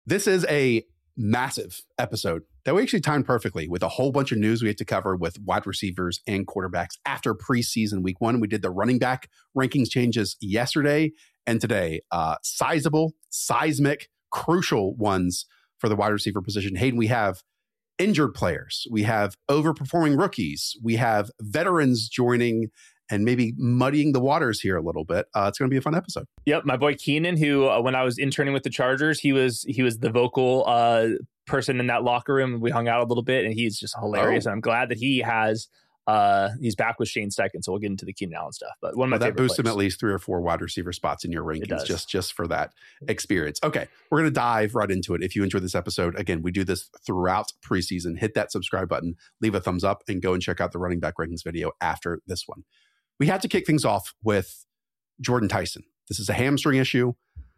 This is a massive episode that we actually timed perfectly with a whole bunch of news we had to cover with wide receivers and quarterbacks after preseason week 1. We did the running back rankings changes yesterday and today. Sizable, seismic, crucial ones for the wide receiver position. Hayden, we have injured players. We have overperforming rookies. We have veterans joining and maybe muddying the waters here a little bit. It's going to be a fun episode. Yep, my boy Keenan, who when I was interning with the Chargers, he was the vocal person in that locker room. We hung out a little bit, and he's just hilarious. And I'm glad that he has he's back with Shane Steichen, so we'll get into the Keenan Allen stuff. But one of my favorite boosts players. him at least 3 or 4 wide receiver spots in your rankings just for that experience. Okay, we're going to dive right into it. If you enjoyed this episode, again, we do this throughout preseason. Hit that subscribe button, leave a thumbs up, and go and check out the running back rankings video after this one. We had to kick things off with Jordan Tyson. This is a hamstring issue.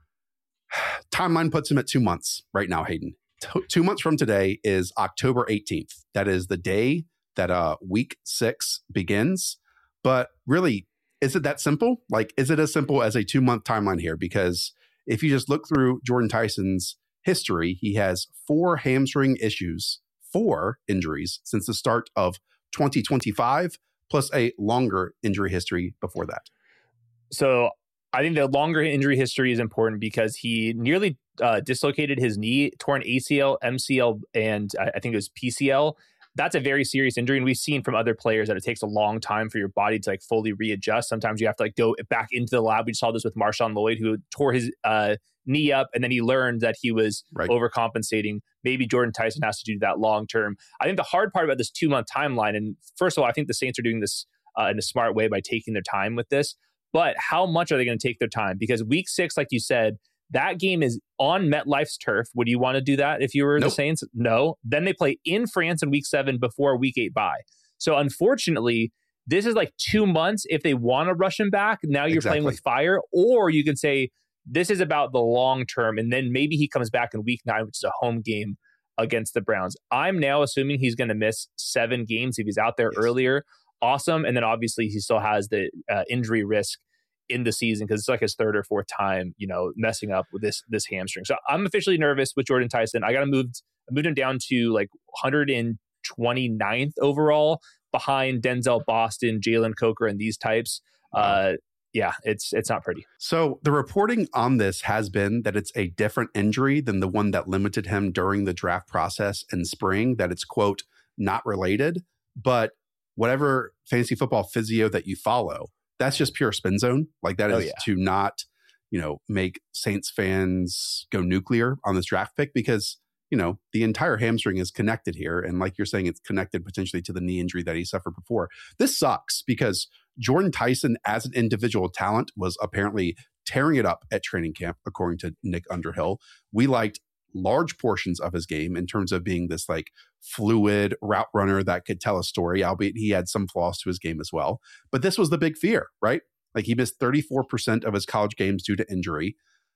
Timeline puts him at 2 months right now, Hayden. 2 months from today is October 18th. That is the day that week 6 begins. But really, is it that simple? Like, is it as simple as a 2-month timeline here? Because if you just look through Jordan Tyson's history, he has 4 hamstring issues, 4 injuries since the start of 2025, plus a longer injury history before that. So I think the longer injury history is important because he nearly dislocated his knee, torn ACL, MCL, and I think it was PCL. That's a very serious injury. And we've seen from other players that it takes a long time for your body to like fully readjust. Sometimes you have to like go back into the lab. We saw this with Marshawn Lloyd, who tore his knee up and then he learned that he was overcompensating. Maybe Jordan Tyson has to do that long term. I think the hard part about this 2-month timeline, and first of all, I think the Saints are doing this in a smart way by taking their time with this, but how much are they going to take their time? Because week 6, like you said, that game is on MetLife's turf. Would you want to do that if you were the Saints? No. Then they play in France in week 7 before week 8 bye. So unfortunately, this is like 2 months. If they want to rush him back, now you're playing with fire. Or you can say, this is about the long term. And then maybe he comes back in week 9, which is a home game against the Browns. I'm now assuming he's going to miss 7 games if he's out there earlier. Awesome. And then obviously he still has the injury risk in the season because it's like his 3rd or 4th time, messing up with this hamstring. So I'm officially nervous with Jordan Tyson. I moved him down to like 129th overall behind Denzel Boston, Jalen Coker, and these types. Yeah, it's not pretty. So the reporting on this has been that it's a different injury than the one that limited him during the draft process in spring, that it's, quote, not related. But whatever fantasy football physio that you follow, that's just pure spin zone. Like that is to not, make Saints fans go nuclear on this draft pick because, the entire hamstring is connected here. And like you're saying, it's connected potentially to the knee injury that he suffered before. This sucks because Jordan Tyson as an individual talent was apparently tearing it up at training camp, according to Nick Underhill. We liked large portions of his game in terms of being this like fluid route runner that could tell a story, albeit he had some flaws to his game as well. But this was the big fear, right? Like he missed 34% of his college games due to injury.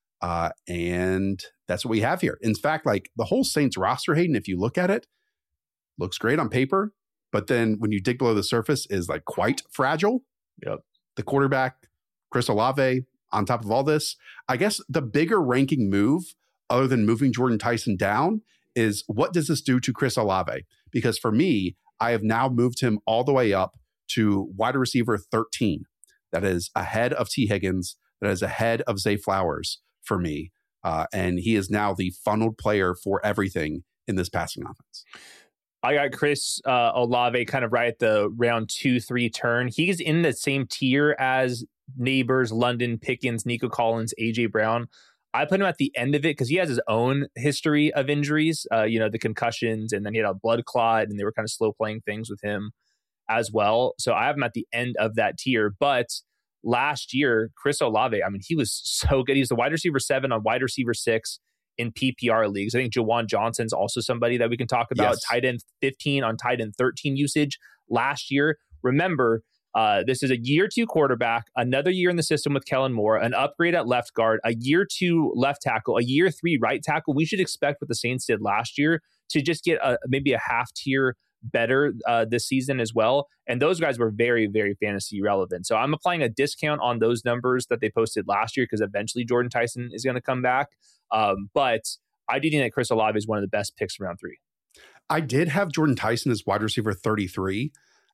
And that's what we have here. In fact, like the whole Saints roster, Hayden, if you look at it, looks great on paper. But then when you dig below the surface is like quite fragile. Yep. The quarterback, Chris Olave, on top of all this, I guess the bigger ranking move other than moving Jordan Tyson down is what does this do to Chris Olave? Because for me, I have now moved him all the way up to wide receiver 13. That is ahead of T. Higgins. That is ahead of Zay Flowers for me. And he is now the funneled player for everything in this passing offense. I got Chris Olave kind of right at the round 2-3 turn. He's in the same tier as Neighbors, London, Pickens, Nico Collins, AJ Brown. I put him at the end of it because he has his own history of injuries, the concussions, and then he had a blood clot, and they were kind of slow playing things with him as well. So I have him at the end of that tier. But last year, Chris Olave, he was so good. He's the wide receiver 7 on wide receiver 6 in PPR leagues. I think Jawan Johnson's also somebody that we can talk about. Yes. Tight end 15 on tight end 13 usage last year. Remember, this is a year 2 quarterback, another year in the system with Kellen Moore, an upgrade at left guard, a year 2 left tackle, a year 3 right tackle. We should expect what the Saints did last year to just get maybe a half tier better this season as well. And those guys were very, very fantasy relevant. So I'm applying a discount on those numbers that they posted last year because eventually Jordan Tyson is going to come back. But I do think that Chris Olave is one of the best picks in round 3. I did have Jordan Tyson as wide receiver 33.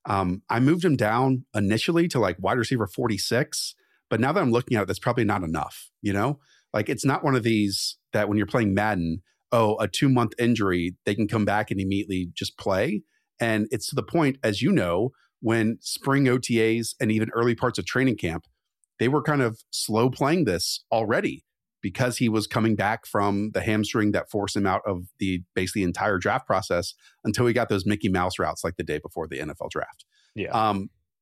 I moved him down initially to like wide receiver 46, but now that I'm looking at it, that's probably not enough. Like it's not one of these that when you're playing Madden, a 2-month injury, they can come back and immediately just play. And it's to the point, as you know, when spring OTAs and even early parts of training camp, they were kind of slow playing this already because he was coming back from the hamstring that forced him out of the basically entire draft process until he got those Mickey Mouse routes like the day before the NFL draft. Yeah.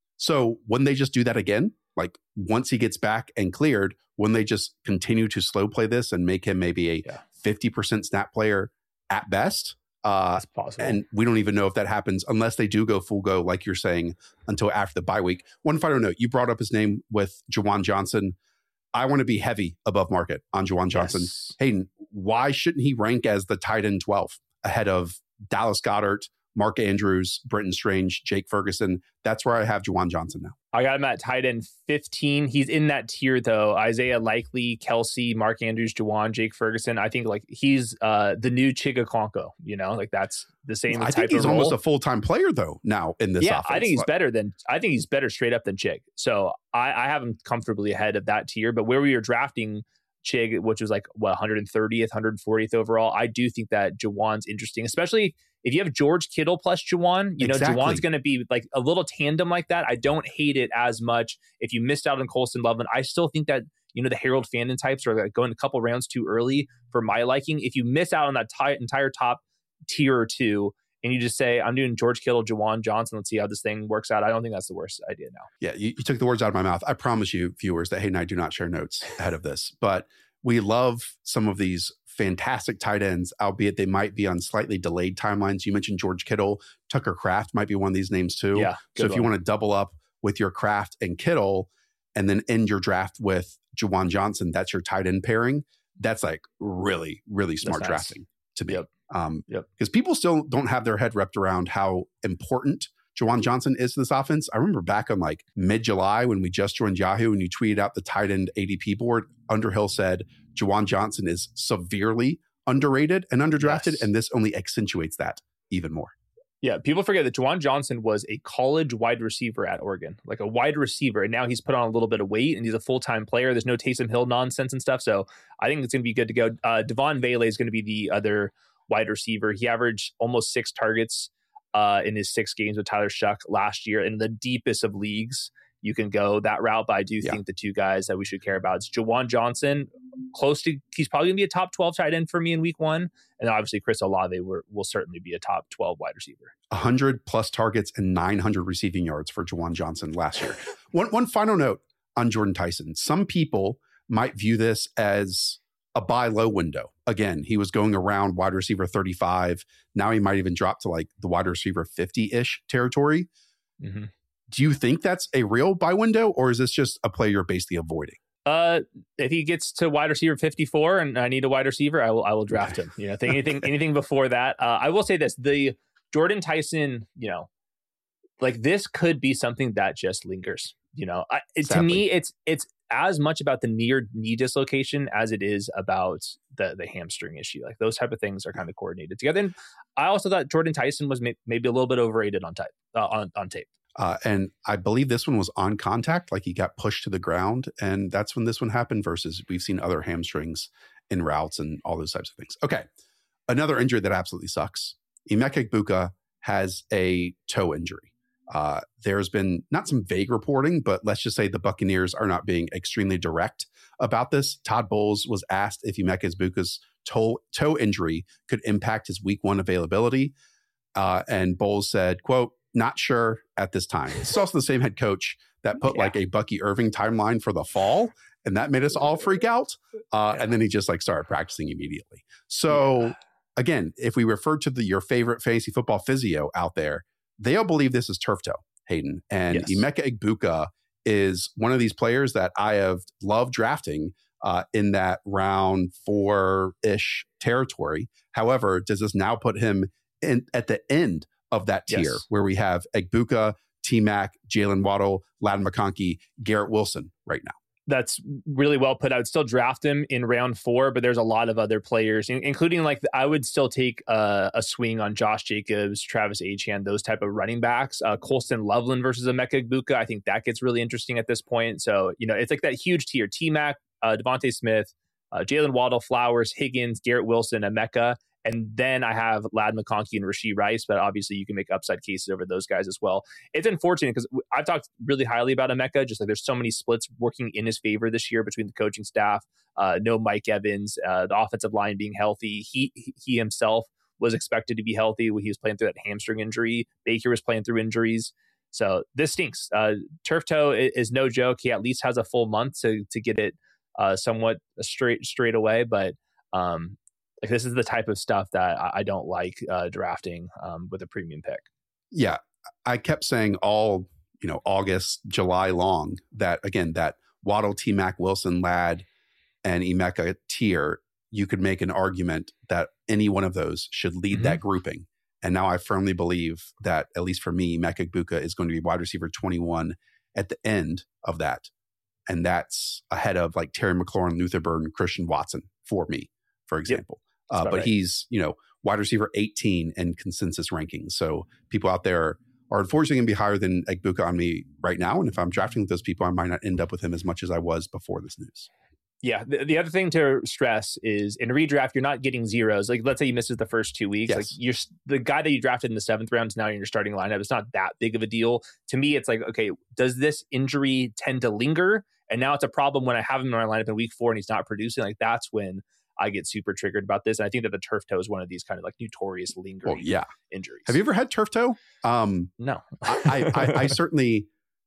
So wouldn't they just do that again? Like once he gets back and cleared, wouldn't they just continue to slow play this and make him maybe a 50% snap player at best? That's possible. And we don't even know if that happens unless they do go full go, like you're saying, until after the bye week. One final note, you brought up his name with Juwan Johnson. I want to be heavy above market on Juwan Johnson. Yes. Hayden, why shouldn't he rank as the tight end 12 ahead of Dallas Goedert, Mark Andrews, Brenton Strange, Jake Ferguson? That's where I have Juwan Johnson now. I got him at tight end 15. He's in that tier though. Isaiah Likely, Kelsey, Mark Andrews, Juwan, Jake Ferguson. I think like he's the new Chigakonko, like that's the same. I think he's almost a full-time player though now in this offense. I think he's better straight up than Chig. So I have him comfortably ahead of that tier. But where we were drafting Chig, which was like 130th, 140th overall, I do think that Juwan's interesting, especially if you have George Kittle plus Juwan, Exactly. Juwan's going to be like a little tandem like that. I don't hate it as much. If you missed out on Colston Loveland, I still think that, the Harold Fandon types are like going a couple rounds too early for my liking. If you miss out on that entire top tier or two and you just say, I'm doing George Kittle, Juwan Johnson, let's see how this thing works out. I don't think that's the worst idea now. Yeah, you took the words out of my mouth. I promise you, viewers, that Hayden and I do not share notes ahead of this, but we love some of these fantastic tight ends, albeit they might be on slightly delayed timelines. You mentioned George Kittle. Tucker Kraft might be one of these names too. Yeah, so if you want to double up with your Kraft and Kittle and then end your draft with Juwan Johnson, that's your tight end pairing. That's like really, really smart drafting to me. Because people still don't have their head wrapped around how important Juwan Johnson is to this offense. I remember back on like mid-July when we just joined Yahoo and you tweeted out the tight end ADP board, Underhill said Juwan Johnson is severely underrated and underdrafted, and this only accentuates that even more. Yeah, people forget that Juwan Johnson was a college wide receiver at Oregon, like a wide receiver, and now he's put on a little bit of weight and he's a full-time player. There's no Taysom Hill nonsense and stuff, so I think it's going to be good to go. Devon Vele is going to be the other wide receiver. He averaged almost 6 targets in his 6 games with Tyler Shuck last year. In the deepest of leagues, you can go that route, but I do think the two guys that we should care about is Juwan Johnson, he's probably going to be a top 12 tight end for me in week 1. And obviously Chris Olave will certainly be a top 12 wide receiver. 100 plus targets and 900 receiving yards for Juwan Johnson last year. One final note on Jordan Tyson. Some people might view this as a buy low window. Again, he was going around wide receiver 35. Now he might even drop to like the wide receiver 50-ish territory. Mm-hmm. Do you think that's a real buy window, or is this just a play you're basically avoiding? If he gets to wide receiver 54 and I need a wide receiver, I will draft him. Anything before that. I will say this: the Jordan Tyson, like this could be something that just lingers. To me, it's as much about the near knee dislocation as it is about the hamstring issue. Like those type of things are kind of coordinated together. And I also thought Jordan Tyson was maybe a little bit overrated on tape. And I believe this one was on contact, like he got pushed to the ground. And that's when this one happened versus we've seen other hamstrings in routes and all those types of things. Okay. Another injury that absolutely sucks. Emeka Egbuka has a toe injury. There's been not some vague reporting, but let's just say the Buccaneers are not being extremely direct about this. Todd Bowles was asked if Emeka Egbuka's toe injury could impact his week 1 availability. And Bowles said, quote, "Not sure at this time." It's also the same head coach that put like a Bucky Irving timeline for the fall, and that made us all freak out. And then he just like started practicing immediately. So again, if we refer to your favorite fantasy football physio out there, they'll believe this is turf toe, Hayden. And Emeka Egbuka is one of these players that I have loved drafting in that round 4-ish territory. However, does this now put him at the end of that tier where we have Egbuka, T-Mac, Jalen Waddle, Ladd McConkey, Garrett Wilson right now? That's really well put. I would still draft him in round 4, but there's a lot of other players, including like I would still take a swing on Josh Jacobs, Travis Etienne, those type of running backs. Colston Loveland versus Emeka Egbuka. I think that gets really interesting at this point. So, it's like that huge tier: T-Mac, Devontae Smith, Jalen Waddle, Flowers, Higgins, Garrett Wilson, Emeka. And then I have Ladd McConkey and Rashee Rice, but obviously you can make upside cases over those guys as well. It's unfortunate because I've talked really highly about Emeka, just like there's so many splits working in his favor this year between the coaching staff, no Mike Evans, the offensive line being healthy. He himself was expected to be healthy when he was playing through that hamstring injury. Baker was playing through injuries. So this stinks. Turf toe is no joke. He at least has a full month to get it somewhat straight away, but like this is the type of stuff that I don't like drafting with a premium pick. Yeah, I kept saying all August, July long that again that Waddle, T-Mac, Wilson, Ladd, and Emeka tier, you could make an argument that any one of those should lead that grouping. And now I firmly believe that, at least for me, Emeka Egbuka is going to be wide receiver 21 at the end of that. And that's ahead of like Terry McLaurin, Luther Burden, Christian Watson for me, for example. But right. He's, wide receiver 18 in consensus rankings. So people out there are unfortunately going to be higher than Egbuka on me right now. And if I'm drafting with those people, I might not end up with him as much as I was before this news. Yeah. The other thing to stress is in redraft, you're not getting zeros. Like, let's say he misses the first 2 weeks. Yes. Like the guy that you drafted in the 7th round is now in your starting lineup. It's not that big of a deal. To me, it's like, okay, does this injury tend to linger? And now it's a problem when I have him in my lineup in week 4 and he's not producing. Like, that's when I get super triggered about this. And I think that the turf toe is one of these kind of like notorious lingering injuries. Have you ever had turf toe? No. I certainly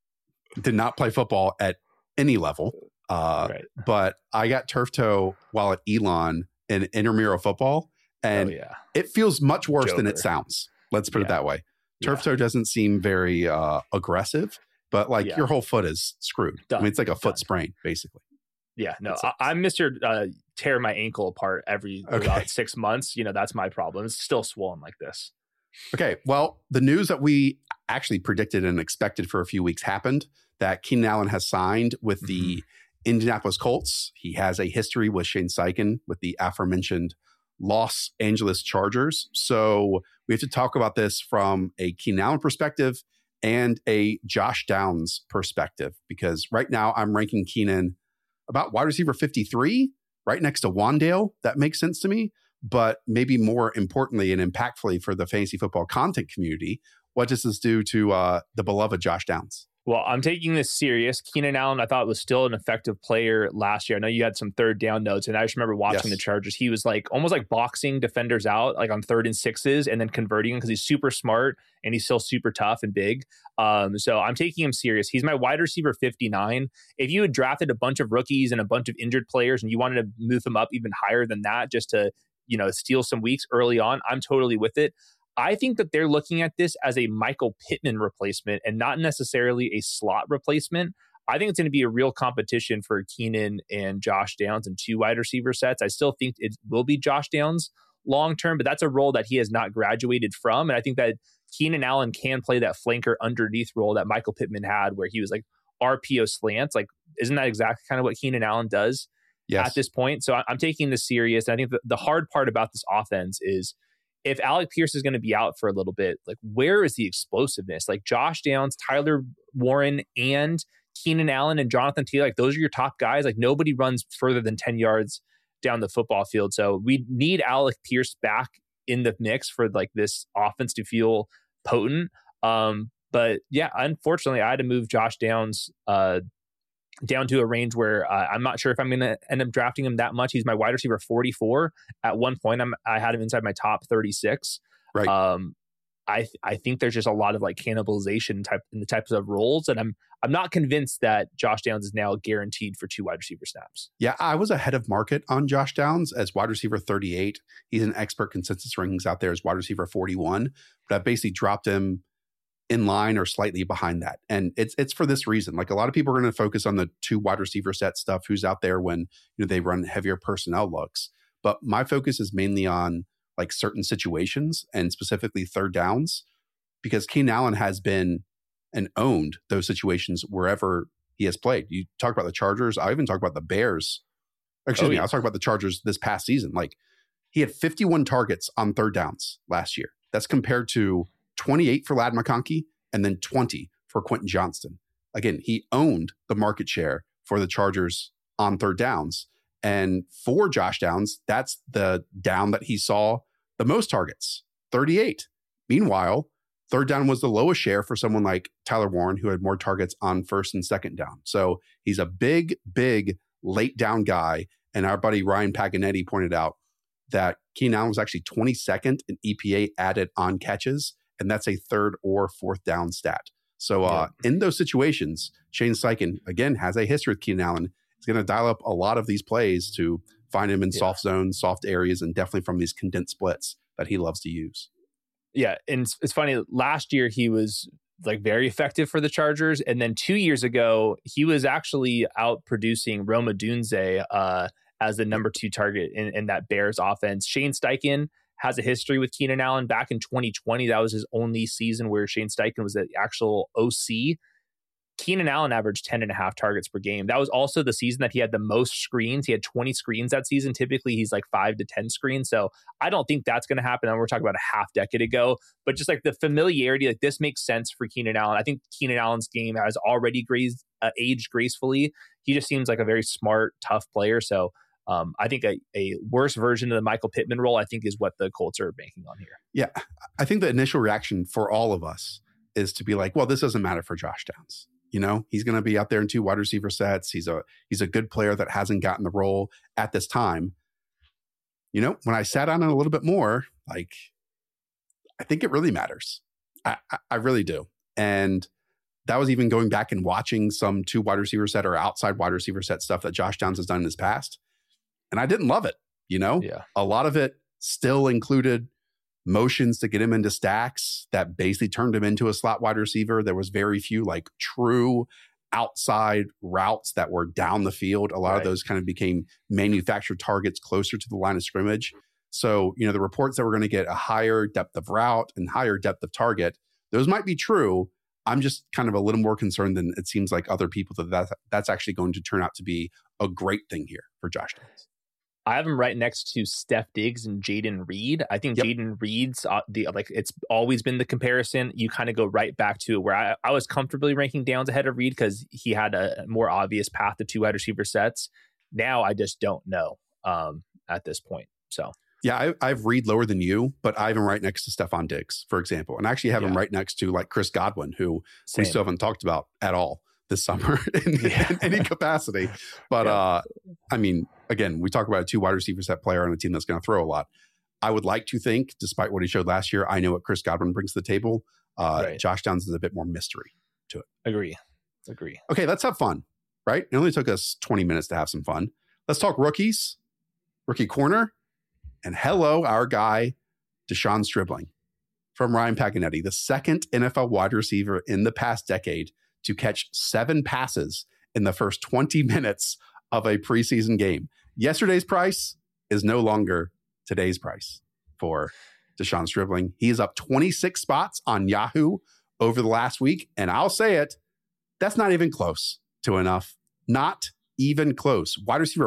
did not play football at any level. Right. But I got turf toe while at Elon in intramural football. And it feels much worse than it sounds. Let's put it that way. Turf toe doesn't seem very aggressive, but like your whole foot is screwed. Done. I mean, it's like a foot sprain, basically. Yeah, no, I'm Mr. Tear my ankle apart every about 6 months. That's my problem. It's still swollen like this. Okay, well, the news that we actually predicted and expected for a few weeks happened, that Keenan Allen has signed with the Indianapolis Colts. He has a history with Shane Steichen with the aforementioned Los Angeles Chargers. So we have to talk about this from a Keenan Allen perspective and a Josh Downs perspective, because right now I'm ranking Keenan about wide receiver 53, right next to Wandale. That makes sense to me. But maybe more importantly and impactfully for the fantasy football content community, what does this do to the beloved Josh Downs? Well, I'm taking this serious. Keenan Allen, I thought, was still an effective player last year. I know you had some third down notes, and I just remember watching the Chargers. He was like almost like boxing defenders out, like on 3rd and 6s, and then converting him because he's super smart and he's still super tough and big. So I'm taking him serious. He's my wide receiver 59. If you had drafted a bunch of rookies and a bunch of injured players and you wanted to move them up even higher than that just to, steal some weeks early on, I'm totally with it. I think that they're looking at this as a Michael Pittman replacement and not necessarily a slot replacement. I think it's going to be a real competition for Keenan and Josh Downs in 2 wide receiver sets. I still think it will be Josh Downs long term, but that's a role that he has not graduated from. And I think that Keenan Allen can play that flanker underneath role that Michael Pittman had, where he was like RPO slants. Like, isn't that exactly kind of what Keenan Allen does at this point? So I'm taking this serious. And I think the hard part about this offense is, if Alec Pierce is going to be out for a little bit, like, where is the explosiveness? Like, Josh Downs, Tyler Warren, and Keenan Allen and Jonathan Taylor, like, those are your top guys. Like, nobody runs further than 10 yards down the football field. So we need Alec Pierce back in the mix for like this offense to feel potent. But yeah, unfortunately, I had to move Josh Downs down to a range where I'm not sure if I'm going to end up drafting him that much. He's my wide receiver 44. At one point, I had him inside my top 36. Right. I think there's just a lot of like cannibalization in the types of roles, and I'm not convinced that Josh Downs is now guaranteed for 2 wide receiver snaps. Yeah, I was ahead of market on Josh Downs as wide receiver 38. He's an expert consensus rankings out there as wide receiver 41, but I basically dropped him in line or slightly behind that. And it's for this reason. Like, a lot of people are going to focus on the 2 wide receiver set stuff, who's out there when they run heavier personnel looks. But my focus is mainly on like certain situations and specifically third downs, because Keenan Allen has been and owned those situations wherever he has played. You talk about the Chargers. I even talk about the Bears. Excuse me. I was talking about the Chargers this past season. Like, he had 51 targets on third downs last year. That's compared to 28 for Ladd McConkey and then 20 for Quentin Johnston. Again, he owned the market share for the Chargers on third downs. And for Josh Downs, that's the down that he saw the most targets, 38. Meanwhile, third down was the lowest share for someone like Tyler Warren, who had more targets on first and second down. So he's a big, big late down guy. And our buddy Ryan Paganetti pointed out that Keenan Allen was actually 22nd in EPA added on catches, and that's a third or fourth down stat. So in those situations, Shane Steichen, again, has a history with Keenan Allen. He's going to dial up a lot of these plays to find him in soft zones, soft areas, and definitely from these condensed splits that he loves to use. Yeah, and it's funny. Last year, he was like very effective for the Chargers. And then 2 years ago, he was actually out producing Rome Odunze as the number 2 target in that Bears offense. Shane Steichen has a history with Keenan Allen. Back in 2020, that was his only season where Shane Steichen was the actual OC. Keenan Allen averaged 10.5 targets per game. That was also the season that he had the most screens. He had 20 screens that season. Typically, he's like 5 to 10 screens. So I don't think that's going to happen. And we're talking about a half decade ago. But just like the familiarity, like this makes sense for Keenan Allen. I think Keenan Allen's game has already aged gracefully. He just seems like a very smart, tough player. So I think a worse version of the Michael Pittman role, I think, is what the Colts are banking on here. Yeah, I think the initial reaction for all of us is to be like, well, this doesn't matter for Josh Downs. You know, he's going to be out there in 2 wide receiver sets. He's a good player that hasn't gotten the role at this time. You know, when I sat on it a little bit more, like, I think it really matters. I really do. And that was even going back and watching some 2 wide receiver set or outside wide receiver set stuff that Josh Downs has done in his past. And I didn't love it. You know, a lot of it still included motions to get him into stacks that basically turned him into a slot wide receiver. There was very few like true outside routes that were down the field. A lot of those kind of became manufactured targets closer to the line of scrimmage. So, you know, the reports that we're going to get a higher depth of route and higher depth of target, those might be true. I'm just kind of a little more concerned than it seems like other people that's actually going to turn out to be a great thing here for Josh Downs. I have him right next to Steph Diggs and Jaden Reed. I think Jaden Reed's it's always been the comparison. You kind of go right back to where I was comfortably ranking Downs ahead of Reed because he had a more obvious path to 2 wide receiver sets. Now I just don't know at this point. So yeah, I've Reed lower than you, but I have him right next to Stephon Diggs, for example, and I actually have him right next to like Chris Godwin, who we still haven't talked about at all this summer in any capacity. But I mean, again, we talk about a 2 wide receiver set player on a team that's going to throw a lot. I would like to think, despite what he showed last year, I know what Chris Godwin brings to the table. Josh Downs is a bit more mystery to it. Agree. Okay, let's have fun, right? It only took us 20 minutes to have some fun. Let's talk rookies, rookie corner, and hello, our guy, Deshaun Stribling from Ryan Paganetti, the second NFL wide receiver in the past decade to catch 7 passes in the first 20 minutes of a preseason game. Yesterday's price is no longer today's price for Deshaun Stribling. He is up 26 spots on Yahoo over the last week. And I'll say it, that's not even close to enough. Not even close. Wide receiver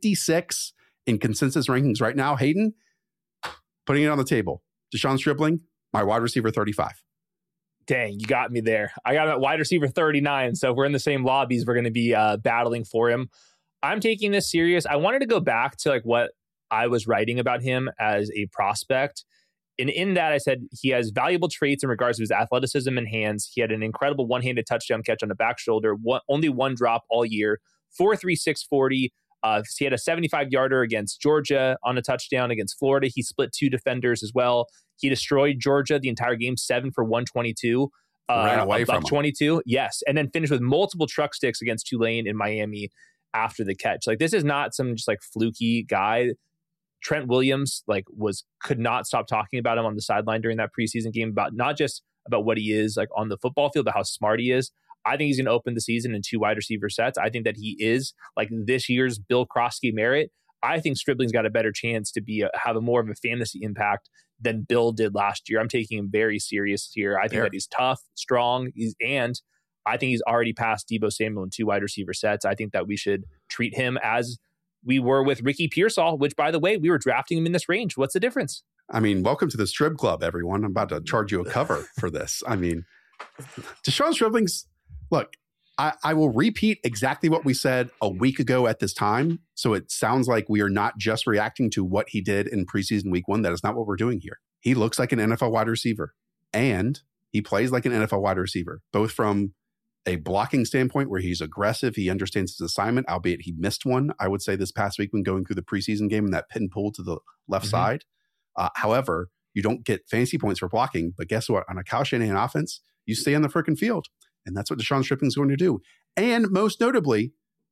56 in consensus rankings right now. Hayden, putting it on the table. Deshaun Stribling, my wide receiver 35. Dang, you got me there. I got him at wide receiver 39. So if we're in the same lobbies, we're going to be battling for him. I'm taking this serious. I wanted to go back to like what I was writing about him as a prospect. And in that, I said he has valuable traits in regards to his athleticism and hands. He had an incredible one-handed touchdown catch on the back shoulder, only 1 drop all year, 4.36 40. He had a 75-yarder against Georgia on a touchdown against Florida. He split 2 defenders as well. He destroyed Georgia the entire game, 7 for 122. Ran away from 22. Yes. And then finished with multiple truck sticks against Tulane in Miami after the catch. Like, this is not some just like fluky guy. Trent Williams could not stop talking about him on the sideline during that preseason game, about not just about what he is like on the football field, but how smart he is. I think he's going to open the season in 2 wide receiver sets. I think that he is like this year's Bill Krosky Merritt. I think Stribling's got a better chance to have a more of a fantasy impact than Bill did last year. I'm taking him very serious here. I think that he's tough, strong, and I think he's already passed Deebo Samuel in 2 wide receiver sets. I think that we should treat him as we were with Ricky Pearsall, which, by the way, we were drafting him in this range. What's the difference? I mean, welcome to the Strib Club, everyone. I'm about to charge you a cover for this. I mean, Deshaun Stribling's, look, I will repeat exactly what we said a week ago at this time. So it sounds like we are not just reacting to what he did in preseason week 1. That is not what we're doing here. He looks like an NFL wide receiver, and he plays like an NFL wide receiver, both from a blocking standpoint where he's aggressive. He understands his assignment, albeit he missed one, I would say, this past week when going through the preseason game in that pin pull to the left side. However, you don't get fancy points for blocking, but guess what? On a Kyle Shanahan offense, you stay on the freaking field. And that's what Deshaun Stribling is going to do. And most notably,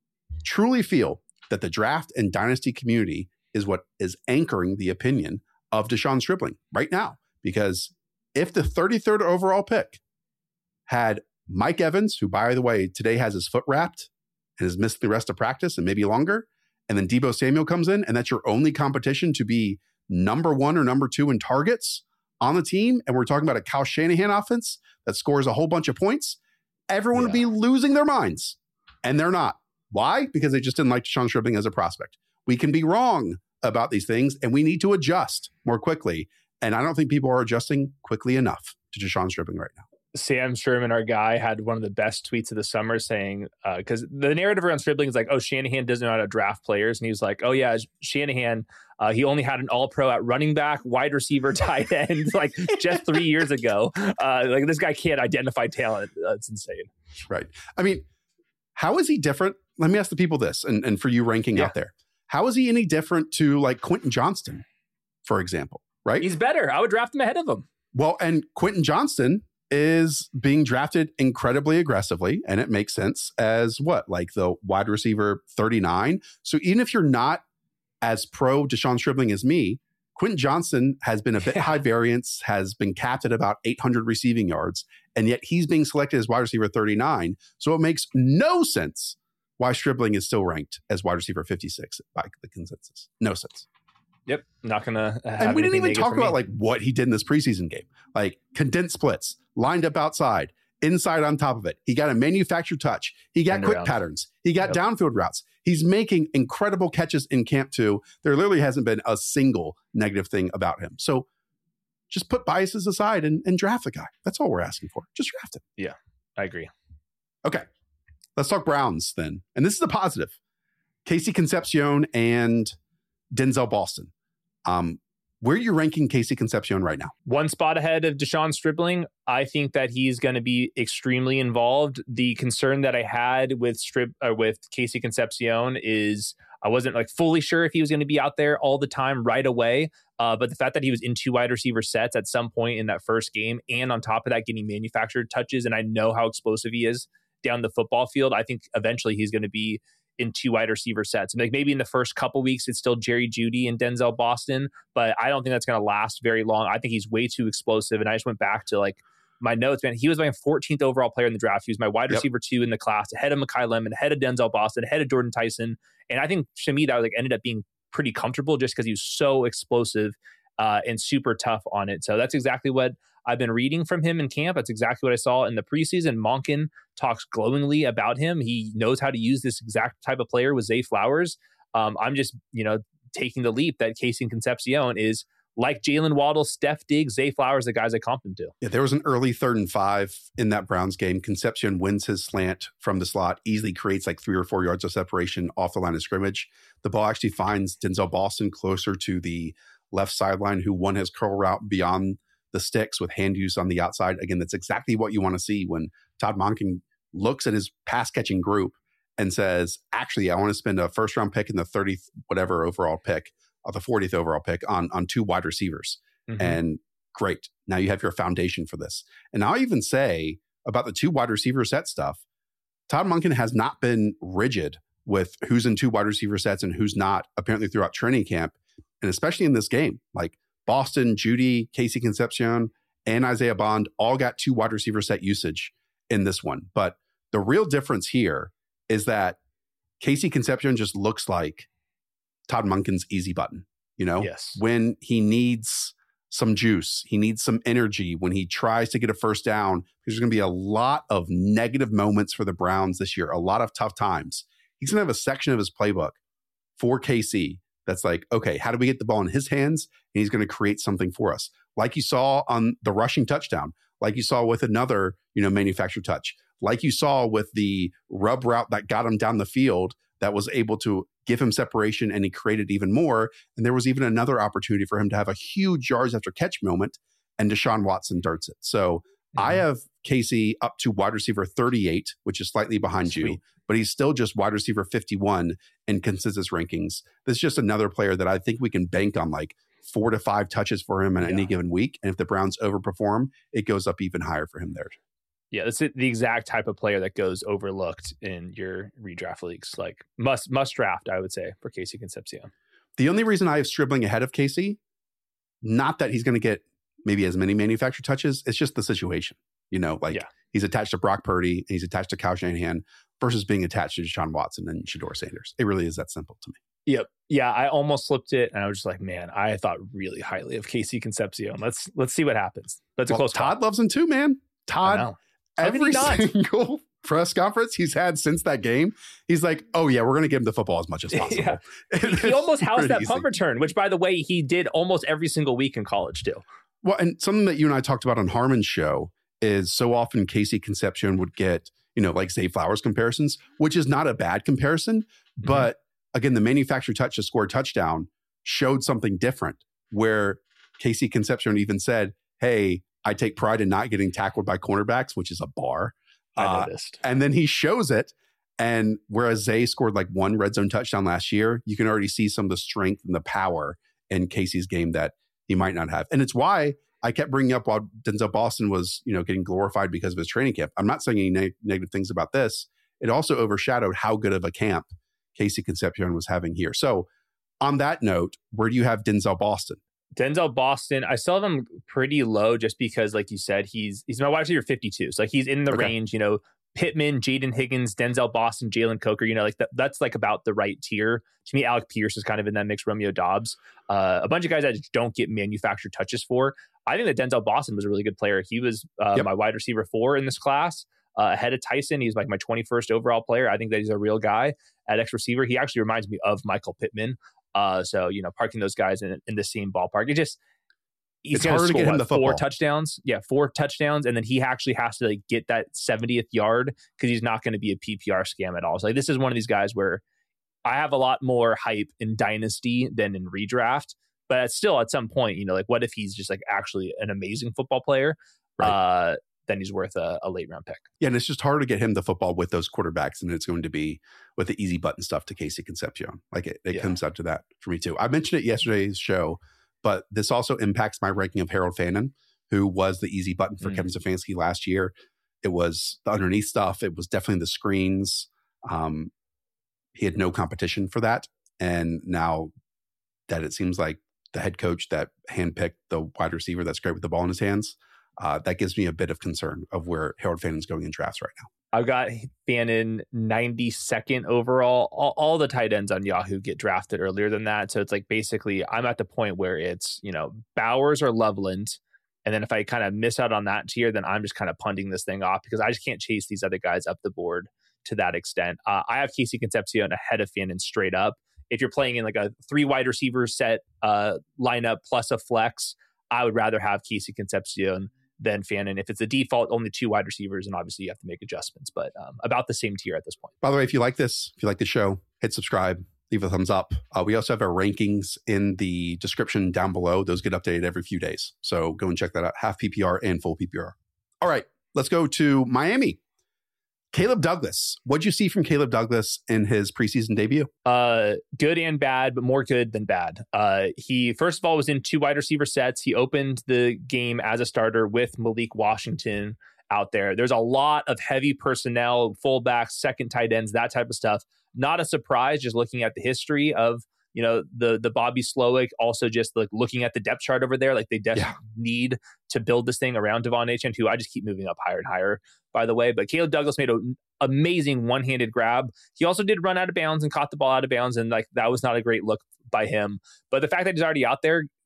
truly feel that the draft and dynasty community is what is anchoring the opinion of Deshaun Stribling right now. Because if the 33rd overall pick had Mike Evans, who, by the way, today has his foot wrapped and has missed the rest of practice and maybe longer, and then Deebo Samuel comes in, and that's your only competition to be number 1 or number 2 in targets on the team, and we're talking about a Kyle Shanahan offense that scores a whole bunch of points, everyone would be losing their minds. And they're not. Why? Because they just didn't like Deshaun Stribling as a prospect. We can be wrong about these things, and we need to adjust more quickly. And I don't think people are adjusting quickly enough to Deshaun Stribling right now. Sam Sherman, our guy, had one of the best tweets of the summer saying, because the narrative around Stribling is like, oh, Shanahan doesn't know how to draft players. And he was like, oh, yeah, Shanahan, he only had an all-pro at running back, wide receiver, tight end, like just 3 years ago. Like this guy can't identify talent. It's insane. Right. I mean, how is he different? Let me ask the people this, and for you ranking out there, how is he any different to like Quentin Johnston, for example, right? He's better. I would draft him ahead of him. Well, and Quentin Johnston is being drafted incredibly aggressively, and it makes sense as what, like the wide receiver 39. So even if you're not as pro Deshaun Stribling as me, Quentin Johnston has been a bit high variance, has been capped at about 800 receiving yards, and yet he's being selected as wide receiver 39. So it makes no sense why Stribling is still ranked as wide receiver 56 by the consensus. No sense. Yep. Not going to have And we didn't even talk about like what he did in this preseason game, like condensed splits, lined up outside, inside on top of it. He got a manufactured touch. He got quick patterns. He got downfield routes. He's making incredible catches in camp too. There literally hasn't been a single negative thing about him. So just put biases aside and draft the guy. That's all we're asking for. Just draft him. Yeah, I agree. Okay. Let's talk Browns then. And this is a positive. Casey Concepcion and Denzel Boston. Where are you ranking Casey Concepcion right now? 1 spot ahead of Deshaun Stribling. I think that he's going to be extremely involved. The concern that I had with Casey Concepcion is I wasn't like fully sure if he was going to be out there all the time right away. But the fact that he was in 2 wide receiver sets at some point in that first game, and on top of that, getting manufactured touches, and I know how explosive he is down the football field, I think eventually he's going to be in 2 wide receiver sets. Like maybe in the first couple weeks, it's still Jerry Jeudy and Denzel Boston, but I don't think that's going to last very long. I think he's way too explosive. And I just went back to like my notes, man. He was my 14th overall player in the draft. He was my wide receiver 2 in the class, ahead of Mekhi Lemon, ahead of Denzel Boston, ahead of Jordan Tyson. And I think to me, that was like ended up being pretty comfortable just because he was so explosive and super tough on it. So that's exactly what I've been reading from him in camp. That's exactly what I saw in the preseason. Monken talks glowingly about him. He knows how to use this exact type of player with Zay Flowers. I'm just, taking the leap that Casey Concepcion is like Jalen Waddle, Steph Diggs, Zay Flowers, the guys I comp him to. Yeah, there was an early 3rd and 5 in that Browns game. Concepcion wins his slant from the slot, easily creates like 3 or 4 yards of separation off the line of scrimmage. The ball actually finds Denzel Boston closer to the left sideline, who won his curl route beyond the sticks with hand use on the outside. Again, that's exactly what you want to see when Todd Monken looks at his pass catching group and says, actually, I want to spend a 1st round pick and the 30th, whatever overall pick, or the 40th overall pick on 2 wide receivers. Mm-hmm. And great. Now you have your foundation for this. And I'll even say about the 2 wide receiver set stuff, Todd Monken has not been rigid with who's in 2 wide receiver sets and who's not, apparently throughout training camp. And especially in this game, like Boston, Jeudy, Casey Concepcion, and Isaiah Bond all got 2 wide receiver set usage in this one. But the real difference here is that Casey Concepcion just looks like Todd Monken's easy button. Yes. When he needs some juice. He needs some energy when he tries to get a first down. There's going to be a lot of negative moments for the Browns this year, a lot of tough times. He's going to have a section of his playbook for KC that's like, okay, how do we get the ball in his hands? And he's going to create something for us. Like you saw on the rushing touchdown, like you saw with another, manufactured touch, like you saw with the rub route that got him down the field that was able to give him separation, and he created even more. And there was even another opportunity for him to have a huge yards after catch moment, and Deshaun Watson darts it. So I have KC up to wide receiver 38, which is slightly behind you, but he's still just wide receiver 51 in consensus rankings. This is just another player that I think we can bank on like 4 to 5 touches for him in any given week. And if the Browns overperform, it goes up even higher for him there. Yeah, that's the exact type of player that goes overlooked in your redraft leagues. Like must draft, I would say, for Casey Concepcion. The only reason I have Stribling ahead of Casey, not that he's going to get maybe as many manufactured touches, it's just the situation. He's attached to Brock Purdy and he's attached to Kyle Shanahan versus being attached to Deshaun Watson and Shedeur Sanders. It really is that simple to me. Yep. Yeah, I almost slipped it, and I was just like, man, I thought really highly of Casey Concepcion. Let's see what happens. That's a close Todd call. loves him too, man. Todd, every single press conference he's had since that game, he's like, oh yeah, we're going to give him the football as much as possible. He almost housed that punt return, which, by the way, he did almost every single week in college too. Well, and something that you and I talked about on Harmon's show is so often Casey Concepcion would get, like Zay Flowers comparisons, which is not a bad comparison, but again, the manufactured touch to score a touchdown showed something different, where Casey Concepcion even said, hey, I take pride in not getting tackled by cornerbacks, which is a bar. I noticed. And then he shows it. And whereas Zay scored like 1 red zone touchdown last year, you can already see some of the strength and the power in Casey's game that he might not have. And it's why I kept bringing up while Denzel Boston was, getting glorified because of his training camp. I'm not saying any negative things about this. It also overshadowed how good of a camp Casey Concepcion was having here. So on that note, where do you have Denzel Boston? Denzel Boston, I still have him pretty low just because, like you said, he's my wide receiver 52. So like he's in the range, Pittman, Jaden Higgins, Denzel Boston, Jalen Coker, that's like about the right tier. To me, Alec Pierce is kind of in that mix, Romeo Dobbs. A bunch of guys I just don't get manufactured touches for. I think that Denzel Boston was a really good player. He was my wide receiver 4 in this class. Ahead of Tyson. He's like my 21st overall player. I think that he's a real guy at X receiver. He actually reminds me of Michael Pittman. So, parking those guys in the same ballpark. It's harder to get him the football. 4 touchdowns. Yeah, 4 touchdowns. And then he actually has to get that 70th yard because he's not going to be a PPR scam at all. So this is one of these guys where I have a lot more hype in Dynasty than in redraft. But still, at some point, what if he's just actually an amazing football player? Right. Then he's worth a late round pick. Yeah, and it's just hard to get him the football with those quarterbacks, and it's going to be with the easy button stuff to Casey Concepcion. It comes out to that for me too. I mentioned it yesterday's show, but this also impacts my ranking of Harold Fannin, who was the easy button for Kevin Stefanski last year. It was the underneath stuff. It was definitely the screens. He had no competition for that. And now that it seems like the head coach that handpicked the wide receiver that's great with the ball in his hands, that gives me a bit of concern of where Harold Fannin's going in drafts right now. I've got Fannin 92nd overall. All the tight ends on Yahoo get drafted earlier than that. So it's basically I'm at the point where it's, Bowers or Loveland. And then if I kind of miss out on that tier, then I'm just kind of punting this thing off because I just can't chase these other guys up the board to that extent. I have Casey Concepcion ahead of Fannin straight up. If you're playing in a 3 wide receiver set lineup plus a flex, I would rather have Casey Concepcion than Fannin. If it's a default, only 2 wide receivers, and obviously you have to make adjustments, but about the same tier at this point. By the way, if you like this, if you like the show, hit subscribe, leave a thumbs up. We also have our rankings in the description down below. Those get updated every few days. So go and check that out. Half PPR and full PPR. All right, let's go to Miami. Caleb Douglas. What'd you see from Caleb Douglas in his preseason debut? Good and bad, but more good than bad. He, first of all, was in 2 wide receiver sets. He opened the game as a starter with Malik Washington out there. There's a lot of heavy personnel, fullbacks, second tight ends, that type of stuff. Not a surprise, just looking at the history of the Bobby Slowick, also just looking at the depth chart over there, they definitely need to build this thing around Devon Achane, who I just keep moving up higher and higher, by the way. But Caleb Douglas made an amazing one-handed grab. He also did run out of bounds and caught the ball out of bounds, and that was not a great look by him. But the fact that he's already out there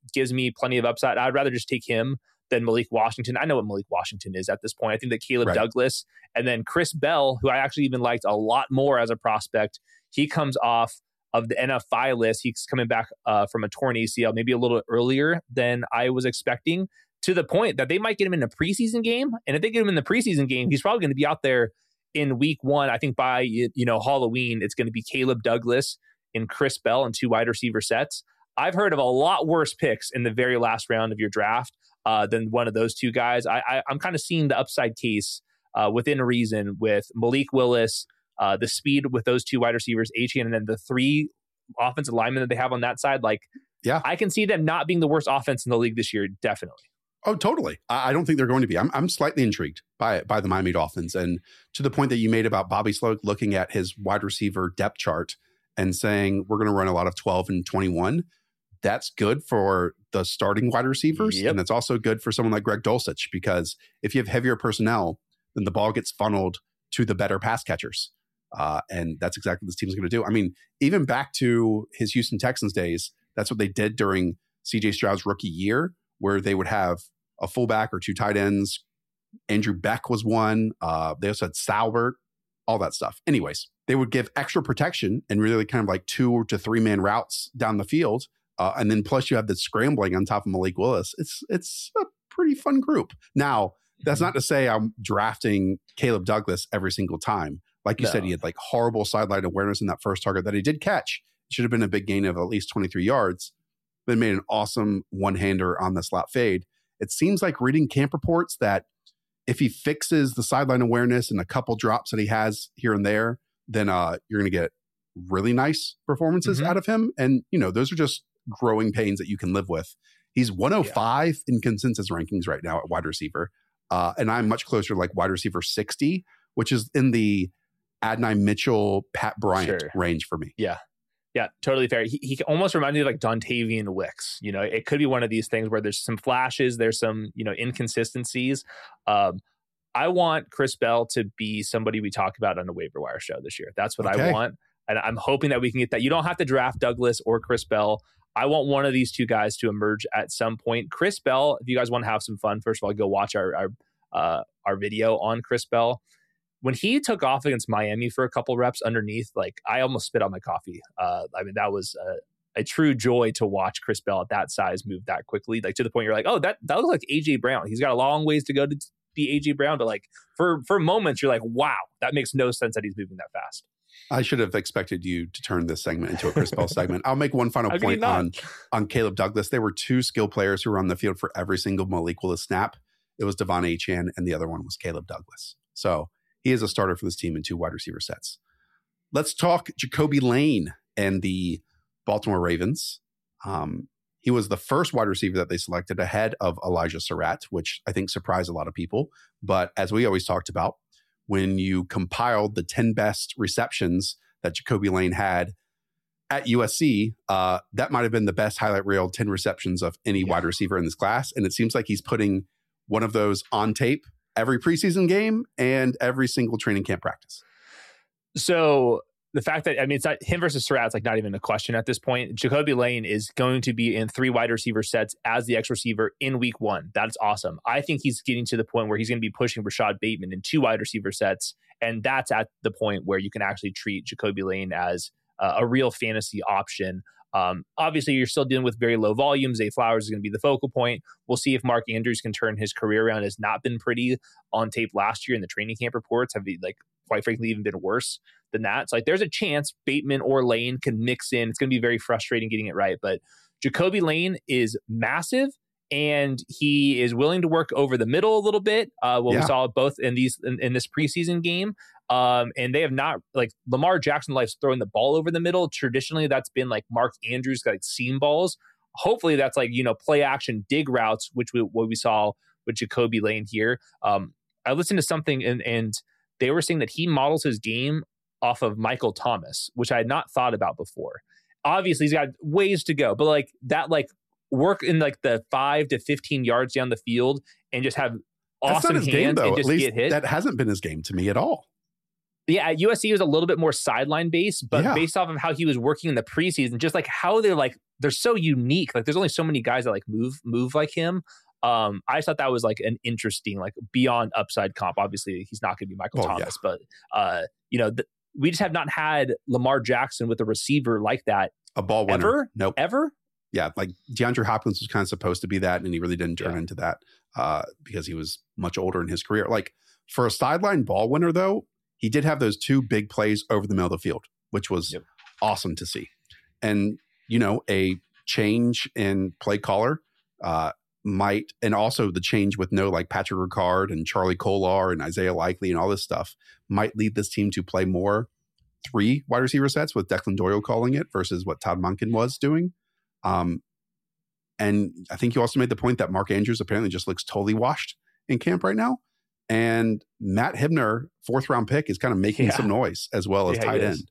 gives me plenty of upside. I'd rather just take him than Malik Washington. I know what Malik Washington is at this point. I think that Caleb Douglas and then Chris Bell, who I actually even liked a lot more as a prospect, he comes off of the NFI list. He's coming back from a torn ACL, maybe a little earlier than I was expecting, to the point that they might get him in a preseason game. And if they get him in the preseason game, he's probably going to be out there in week 1. I think by Halloween, it's going to be Caleb Douglas and Chris Bell and 2 wide receiver sets. I've heard of a lot worse picks in the very last round of your draft than one of those 2 guys. I'm kind of seeing the upside case within reason with Malik Willis, the speed with those 2 wide receivers, Etienne, and then the 3 offensive linemen that they have on that side. I can see them not being the worst offense in the league this year, definitely. Oh, totally. I don't think they're going to be. I'm slightly intrigued by the Miami Dolphins. And to the point that you made about Bobby Sloak looking at his wide receiver depth chart and saying, we're going to run a lot of 12 and 21. That's good for the starting wide receivers. Yep. And it's also good for someone like Greg Dulcich, because if you have heavier personnel, then the ball gets funneled to the better pass catchers. And that's exactly what this team is going to do. I mean, even back to his Houston Texans days, that's what they did during CJ Stroud's rookie year, where they would have a fullback or 2 tight ends. Andrew Beck was one. They also had Salbert, all that stuff. Anyways, they would give extra protection and really kind of like 2 to 3 man routes down the field. And then plus you have the scrambling on top of Malik Willis. It's a pretty fun group. Now, that's not to say I'm drafting Caleb Douglas every single time. Like you said, he had like horrible sideline awareness in that first target that he did catch. It should have been a big gain of at least 23 yards. Then made an awesome one-hander on the slot fade. It seems like reading camp reports that if he fixes the sideline awareness and a couple drops that he has here and there, then you're going to get really nice performances out of him. And, those are just growing pains that you can live with. He's 105 in consensus rankings right now at wide receiver. And I'm much closer to like wide receiver 60, which is in the Adonai Mitchell, Pat Bryant range for me. Yeah, totally fair. He almost reminds me of like Dontavian Wicks. It could be one of these things where there's some flashes, there's some, inconsistencies. I want Chris Bell to be somebody we talk about on the waiver wire show this year. That's what I want. And I'm hoping that we can get that. You don't have to draft Douglas or Chris Bell. I want one of these 2 guys to emerge at some point. Chris Bell, if you guys want to have some fun, first of all, go watch our video on Chris Bell. When he took off against Miami for a couple reps underneath, I almost spit out my coffee. That was a true joy to watch Chris Bell at that size move that quickly, to the point you're like, oh, that looks like AJ Brown. He's got a long ways to go to be AJ Brown, but for moments you're like, wow, that makes no sense that he's moving that fast. I should have expected you to turn this segment into a Chris Bell segment. I'll make one final point on Caleb Douglas. There were 2 skill players who were on the field for every single Malik Willis snap. It was Devon Achane, and the other one was Caleb Douglas. So he is a starter for this team in 2 wide receiver sets. Let's talk Jacoby Lane and the Baltimore Ravens. He was the first wide receiver that they selected ahead of Elijah Surratt, which I think surprised a lot of people. But as we always talked about, when you compiled the 10 best receptions that Jacoby Lane had at USC, that might have been the best highlight reel 10 receptions of any wide receiver in this class. And it seems like he's putting one of those on tape every preseason game and every single training camp practice. So the fact that, it's not him versus Surratt, it's not even a question at this point. Jacoby Lane is going to be in 3 wide receiver sets as the X receiver in week 1. That's awesome. I think he's getting to the point where he's going to be pushing Rashad Bateman in 2 wide receiver sets. And that's at the point where you can actually treat Jacoby Lane as a real fantasy option. Obviously, you're still dealing with very low volumes. Zay Flowers is going to be the focal point. We'll see if Mark Andrews can turn his career around. Has not been pretty on tape last year, and the training camp reports have quite frankly even been worse than that. So there's a chance Bateman or Lane can mix in. It's going to be very frustrating getting it right, but Jacoby Lane is massive, and he is willing to work over the middle a little bit. We saw both in this preseason game. And they have not, Lamar Jackson likes throwing the ball over the middle. Traditionally, that's been Mark Andrews, seam balls. Hopefully that's play action dig routes, what we saw with Jacoby Lane here. I listened to something and they were saying that he models his game off of Michael Thomas, which I had not thought about before. Obviously he's got ways to go, but work in the 5 to 15 yards down the field and just have awesome hands game, though. And just get hit. That hasn't been his game to me at all. Yeah, at USC was a little bit more sideline based, but based off of how he was working in the preseason, just how they're they're so unique. Like there's only so many guys that like move like him. I just thought that was like an interesting, like beyond upside comp. Obviously, he's not going to be Michael Thomas, but we just have not had Lamar Jackson with a receiver like that. A ball winner. Ever? Nope. Ever? Yeah, like DeAndre Hopkins was kind of supposed to be that, and he really didn't turn into that because he was much older in his career. Like for a sideline ball winner, though, he did have those 2 big plays over the middle of the field, which was awesome to see. And, a change in play caller might, and also the change with no like Patrick Ricard and Charlie Kolar and Isaiah Likely and all this stuff might lead this team to play more 3 wide receiver sets with Declan Doyle calling it versus what Todd Monken was doing. And I think you also made the point that Mark Andrews apparently just looks totally washed in camp right now. And Matt Hibner, 4th round pick, is kind of making some noise as well as tight end.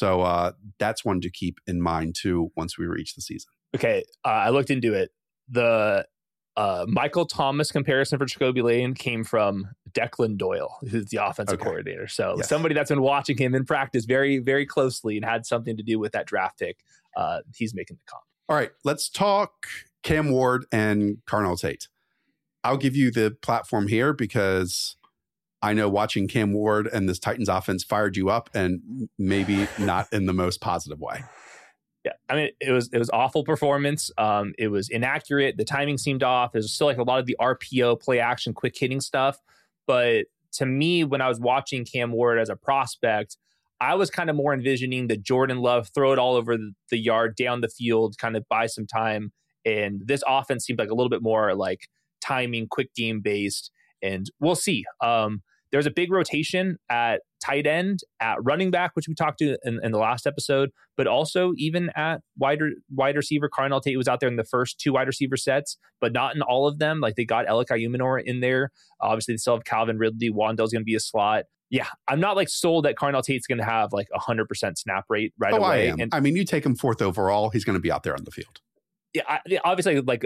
So that's one to keep in mind too once we reach the season. Okay, I looked into it. The Michael Thomas comparison for Jacoby Lane came from Declan Doyle, who's the offensive coordinator. So somebody that's been watching him in practice very, very closely and had something to do with that draft pick. He's making the comp. All right, let's talk Cam Ward and Carnell Tate. I'll give you the platform here because I know watching Cam Ward and this Titans offense fired you up, and maybe not in the most positive way. Yeah, I mean, it was awful performance. It was inaccurate. The timing seemed off. There's still like a lot of the RPO play action, quick hitting stuff. But to me, when I was watching Cam Ward as a prospect, I was kind of more envisioning the Jordan Love throw it all over the yard, down the field, kind of buy some time. And this offense seemed like a little bit more like timing, quick game based. And we'll see. There's a big rotation at tight end, at running back, which we talked to in the last episode, but also even at wide receiver. Carnell Tate was out there in the first 2 wide receiver sets, but not in all of them. Like they got Alec Ayumanor in there. Obviously, they still have Calvin Ridley. Wan'Dale's going to be a slot. Yeah, I'm not like sold that Carnell Tate's going to have like 100% snap rate right away. I am. I mean, you take him 4th overall, he's going to be out there on the field. Yeah, obviously, like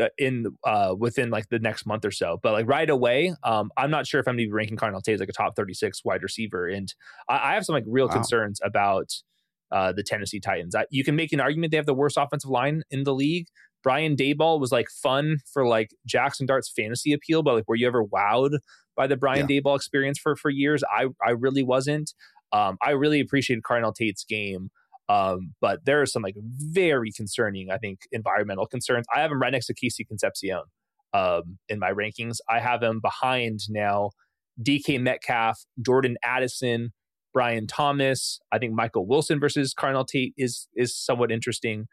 within like the next month or so, but like right away, I'm not sure if I'm going to be ranking Carnell Tate as like a top 36 wide receiver, and I have some like real concerns about the Tennessee Titans. You can make an argument they have the worst offensive line in the league. Brian Daboll was like fun for like Jackson Dart's fantasy appeal, but like were you ever wowed by the Brian Daboll experience for years? I really wasn't. I really appreciated Carnell Tate's game. But there are some like very concerning, I think, environmental concerns. I have him right next to Casey Concepcion in my rankings. I have him behind now DK Metcalf, Jordan Addison, Brian Thomas. I think Michael Wilson versus Carnell Tate is somewhat interesting.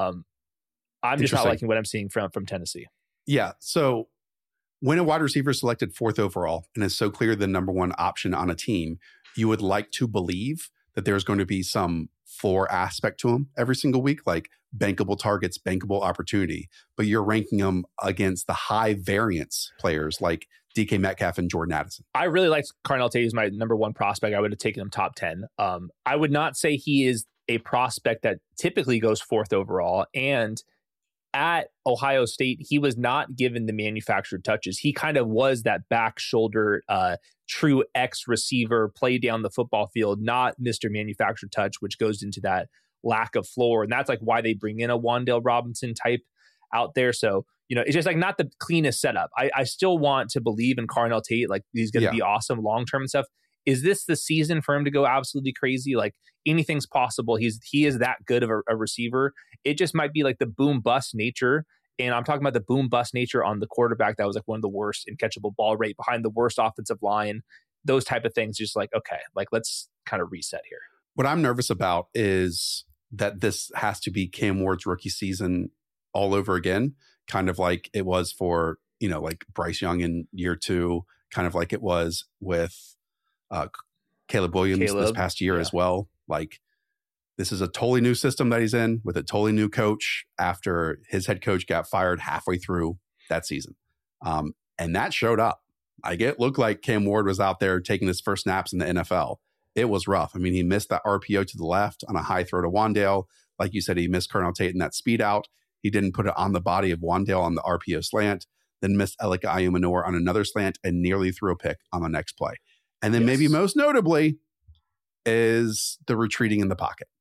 I'm just not liking what I'm seeing from Tennessee. Yeah. So when a wide receiver is selected 4th overall and is so clear the number 1 option on a team, you would like to believe that there's going to be some floor aspect to him every single week, like bankable targets, bankable opportunity, but you're ranking them against the high variance players like DK Metcalf and Jordan Addison. I really liked Carnell Tate as my number 1 prospect. I would have taken him top 10. I would not say he is a prospect that typically goes 4th overall. And at Ohio State, he was not given the manufactured touches. He kind of was that back shoulder, true X receiver, play down the football field, not Mr. Manufactured Touch, which goes into that lack of floor. And that's like why they bring in a Wan'Dale Robinson type out there. So, it's just like not the cleanest setup. I still want to believe in Carnell Tate, like he's going to be awesome long-term and stuff. Is this the season for him to go absolutely crazy? Like anything's possible. He is that good of a receiver. It just might be like the boom bust nature. And I'm talking about the boom bust nature on the quarterback that was like one of the worst in catchable ball rate behind the worst offensive line. Those type of things. Just like, okay, like let's kind of reset here. What I'm nervous about is that this has to be Cam Ward's rookie season all over again, kind of like it was for, like Bryce Young in year 2, kind of like it was with Caleb Williams this past year as well. Like this is a totally new system that he's in with a totally new coach after his head coach got fired halfway through that season. And that showed up. Like it looked like Cam Ward was out there taking his first snaps in the NFL. It was rough. I mean, he missed that RPO to the left on a high throw to Wan'Dale. Like you said, he missed Carnell Tate in that speed out. He didn't put it on the body of Wan'Dale on the RPO slant, then missed Alec Ayumanor on another slant and nearly threw a pick on the next play. And then maybe most notably is the retreating in the pocket.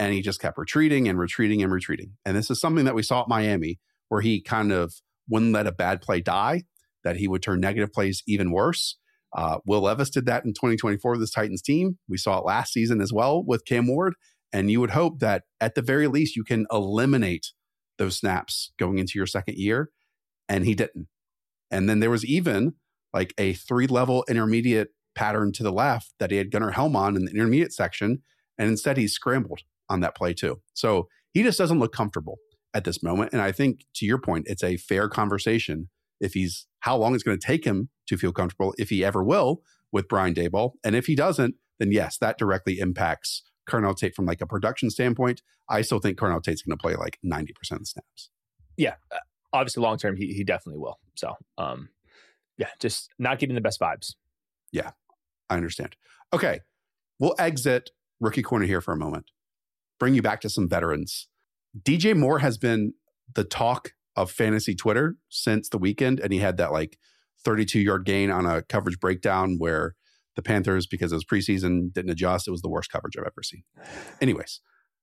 And he just kept retreating and retreating and retreating. And this is something that we saw at Miami, where he kind of wouldn't let a bad play die, that he would turn negative plays even worse. Will Levis did that in 2024 with this Titans team. We saw it last season as well with Cam Ward. And you would hope that at the very least, you can eliminate those snaps going into your second year. And he didn't. And then there was even like a 3-level intermediate pattern to the left that he had Gunnar Helm on in the intermediate section. And instead he scrambled on that play too. So he just doesn't look comfortable at this moment. And I think to your point, it's a fair conversation how long it's going to take him to feel comfortable, if he ever will, with Brian Daboll. And if he doesn't, then yes, that directly impacts Carnell Tate from like a production standpoint. I still think Carnell Tate's going to play like 90% of the snaps. Yeah. Obviously long term, he definitely will. So yeah, just not getting the best vibes. Yeah, I understand. Okay. We'll exit rookie corner here for a moment. Bring you back to some veterans. DJ Moore has been the talk of fantasy Twitter since the weekend, and he had that like 32-yard gain on a coverage breakdown where the Panthers, because it was preseason, didn't adjust. It was the worst coverage I've ever seen. Anyways,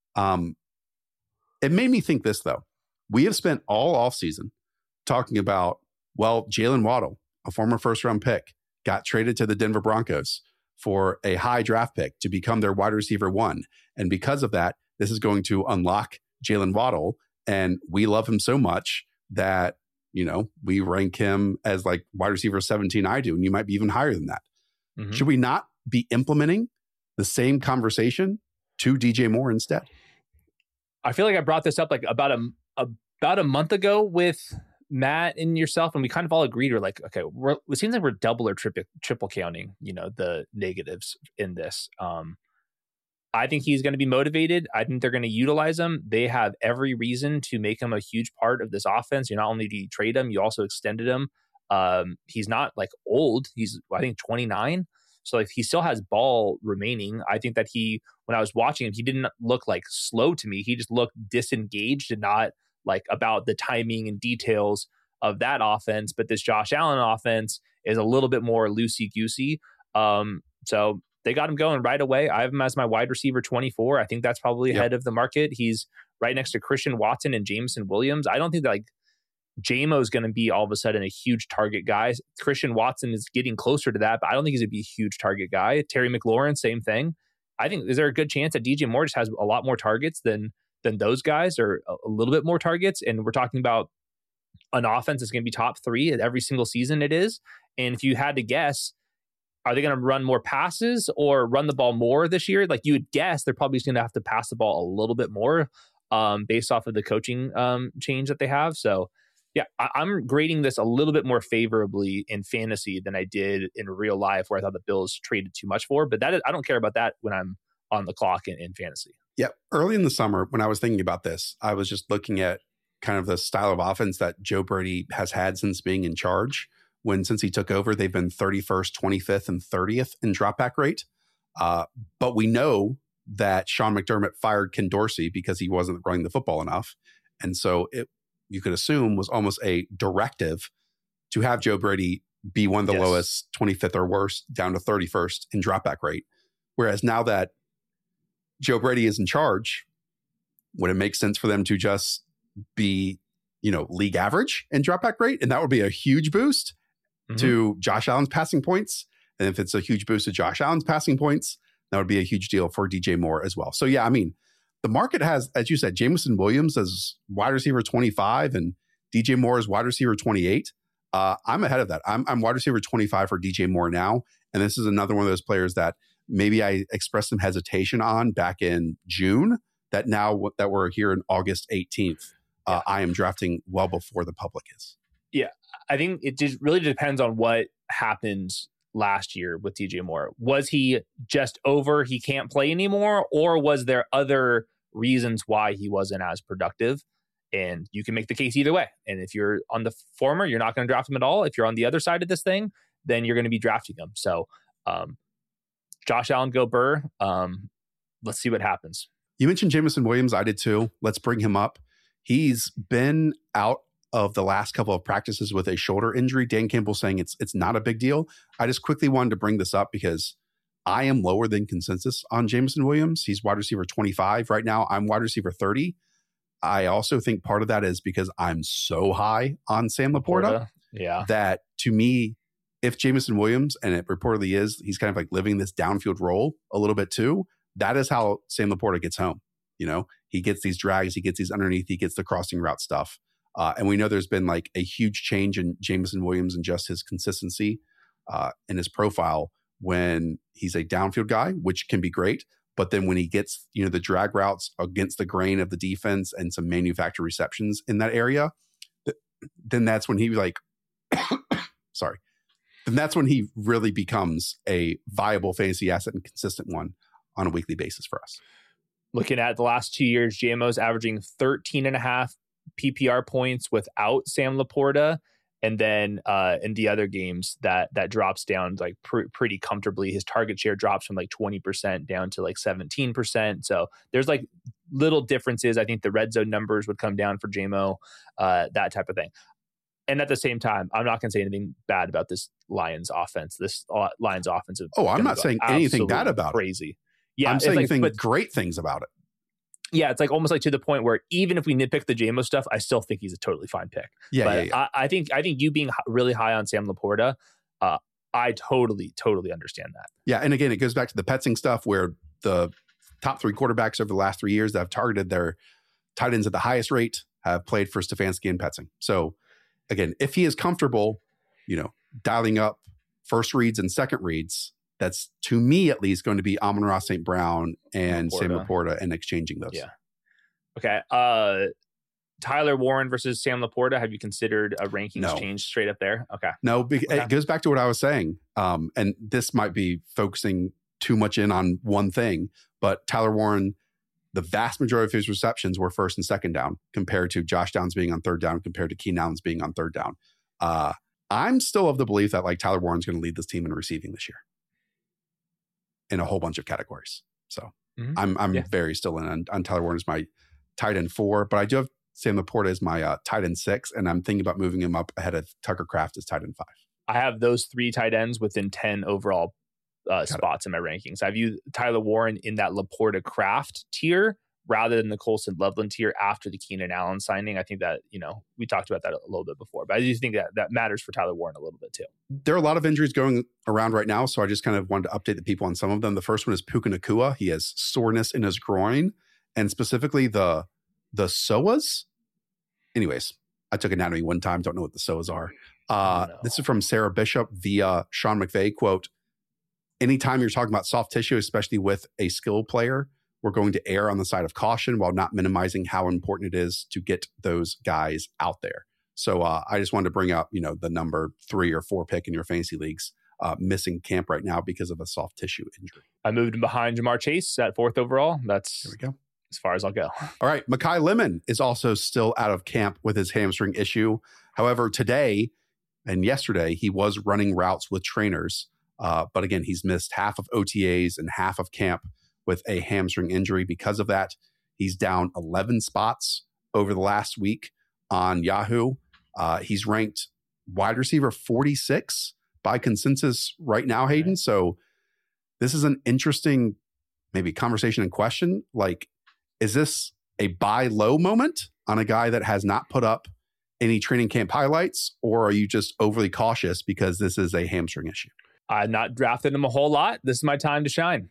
it made me think this, though. We have spent all offseason talking about, well, Jalen Waddle, a former first-round pick, got traded to the Denver Broncos for a high draft pick to become their wide receiver 1. And because of that, this is going to unlock Jalen Waddle. And we love him so much that, you know, we rank him as like wide receiver 17 I do, and you might be even higher than that. Mm-hmm. Should we not be implementing the same conversation to DJ Moore instead? I feel like I brought this up like about a month ago with Matt and yourself, and we kind of all agreed. We're like, okay, it seems like we're double or triple counting, you know, the negatives in this. I think he's going to be motivated. I think they're going to utilize him. They have every reason to make him a huge part of this offense. You not only do you trade him, you also extended him. He's not like old. He's, I think, 29. So like he still has ball remaining. I think that when I was watching him, he didn't look like slow to me. He just looked disengaged and not like about the timing and details of that offense. But this Josh Allen offense is a little bit more loosey-goosey. So they got him going right away. I have him as my wide receiver 24. I think that's probably ahead of the market. He's right next to Christian Watson and Jameson Williams. I don't think that like J-Mo is going to be all of a sudden a huge target guy. Christian Watson is getting closer to that, but I don't think he's going to be a huge target guy. Terry McLaurin, same thing. I think, is there a good chance that DJ Moore just has a lot more targets than those guys, or a little bit more targets? And we're talking about an offense that's going to be top 3 at every single season it is. And if you had to guess, are they going to run more passes or run the ball more this year? Like you would guess they're probably just going to have to pass the ball a little bit more based off of the coaching change that they have. So yeah, I'm grading this a little bit more favorably in fantasy than I did in real life, where I thought the Bills traded too much for. But I don't care about that when I'm on the clock in fantasy. Yeah. Early in the summer, when I was thinking about this, I was just looking at kind of the style of offense that Joe Brady has had since being in charge. Since he took over, they've been 31st, 25th, and 30th in dropback rate. But we know that Sean McDermott fired Ken Dorsey because he wasn't running the football enough. And so you could assume was almost a directive to have Joe Brady be one of the lowest, 25th or worse, down to 31st in dropback rate. Whereas now that Joe Brady is in charge, would it make sense for them to just be, league average in dropback rate? And that would be a huge boost to Josh Allen's passing points. And if it's a huge boost to Josh Allen's passing points, that would be a huge deal for DJ Moore as well. So yeah, I mean, the market has, as you said, Jameson Williams as wide receiver 25 and DJ Moore as wide receiver 28. I'm ahead of that. I'm wide receiver 25 for DJ Moore now. And this is another one of those players that maybe I expressed some hesitation on back in June, that now that we're here in August 18th, I am drafting well before the public is. Yeah, I think it just really depends on what happened last year with DJ Moore. Was he just over, he can't play anymore, or was there other reasons why he wasn't as productive? And you can make the case either way. And if you're on the former, you're not going to draft him at all. If you're on the other side of this thing, then you're going to be drafting him. So Josh Allen, go Burr. Let's see what happens. You mentioned Jameson Williams. I did too. Let's bring him up. He's been out of the last couple of practices with a shoulder injury. Dan Campbell saying it's not a big deal. I just quickly wanted to bring this up because I am lower than consensus on Jameson Williams. He's wide receiver 25 right now. I'm wide receiver 30. I also think part of that is because I'm so high on Sam Laporta. Yeah. That to me, if Jameson Williams, and it reportedly is, he's kind of like living this downfield role a little bit too. That is how Sam Laporta gets home. You know, he gets these drags, he gets these underneath, he gets the crossing route stuff. And we know there's been like a huge change in Jameson Williams and just his consistency in his profile when he's a downfield guy, which can be great. But then when he gets, you know, the drag routes against the grain of the defense and some manufactured receptions in that area, then that's when he like, sorry, then that's when he really becomes a viable fantasy asset and consistent one on a weekly basis for us. Looking at the last 2 years, JMO's averaging 13.5 PPR points without Sam Laporta. And then in the other games, that drops down like pretty comfortably. His target share drops from like 20% down to like 17%. So there's like little differences. I think the red zone numbers would come down for JMO, that type of thing. And at the same time, I'm not going to say anything bad about this Lions offense. This Lions offensive. Oh, I'm not saying anything bad about crazy. it. Yeah, I'm saying great things about it. Yeah, it's like almost like to the point where even if we nitpick the JMO stuff, I still think he's a totally fine pick. Yeah. I think you being really high on Sam Laporta, I totally understand that. Yeah, and again, it goes back to the Petsing stuff where the top 3 quarterbacks over the last 3 years that have targeted their tight ends at the highest rate have played for Stefanski and Petsing. So again, if he is comfortable, you know, dialing up first reads and second reads, that's, to me at least, going to be Amon-Ra St. Brown and Sam Laporta and exchanging those. Yeah. Okay. Tyler Warren versus Sam Laporta. Have you considered a rankings change straight up there? Okay. No, it goes back to what I was saying. And this might be focusing too much in on one thing, but Tyler Warren, the vast majority of his receptions were first and second down compared to Josh Downs being on third down compared to Keenan Allen's being on third down. I'm still of the belief that like Tyler Warren's going to lead this team in receiving this year in a whole bunch of categories. So I'm very still in on Tyler Warren as my tight end 4, but I do have Sam Laporta as my tight end 6, and I'm thinking about moving him up ahead of Tucker Kraft as tight end 5. I have those 3 tight ends within 10 overall spots in my rankings. I view Tyler Warren in that Laporta Kraft tier rather than the Colson Loveland tier after the Keenan Allen signing. I think that, you know, we talked about that a little bit before, but I do think that matters for Tyler Warren a little bit too. There are a lot of injuries going around right now, so I just kind of wanted to update the people on some of them. The first one is Puka Nacua. He has soreness in his groin, and specifically the psoas. Anyways, I took anatomy one time, don't know what the psoas are. This is from Sarah Bishop via Sean McVay, quote, "Anytime you're talking about soft tissue, especially with a skill player, we're going to err on the side of caution while not minimizing how important it is to get those guys out there." So I just wanted to bring up, you know, the number 3 or 4 pick in your fantasy leagues missing camp right now because of a soft tissue injury. I moved him behind Jamar Chase at 4th overall. That's there we go. As far as I'll go. All right. Mekhi Lemon is also still out of camp with his hamstring issue. However, today and yesterday, he was running routes with trainers. But again, he's missed half of OTAs and half of camp with a hamstring injury. Because of that, he's down 11 spots over the last week on Yahoo. He's ranked wide receiver 46 by consensus right now, Hayden. So this is an interesting maybe conversation and question. Like, is this a buy low moment on a guy that has not put up any training camp highlights, or are you just overly cautious because this is a hamstring issue? I've not drafted him a whole lot. This is my time to shine.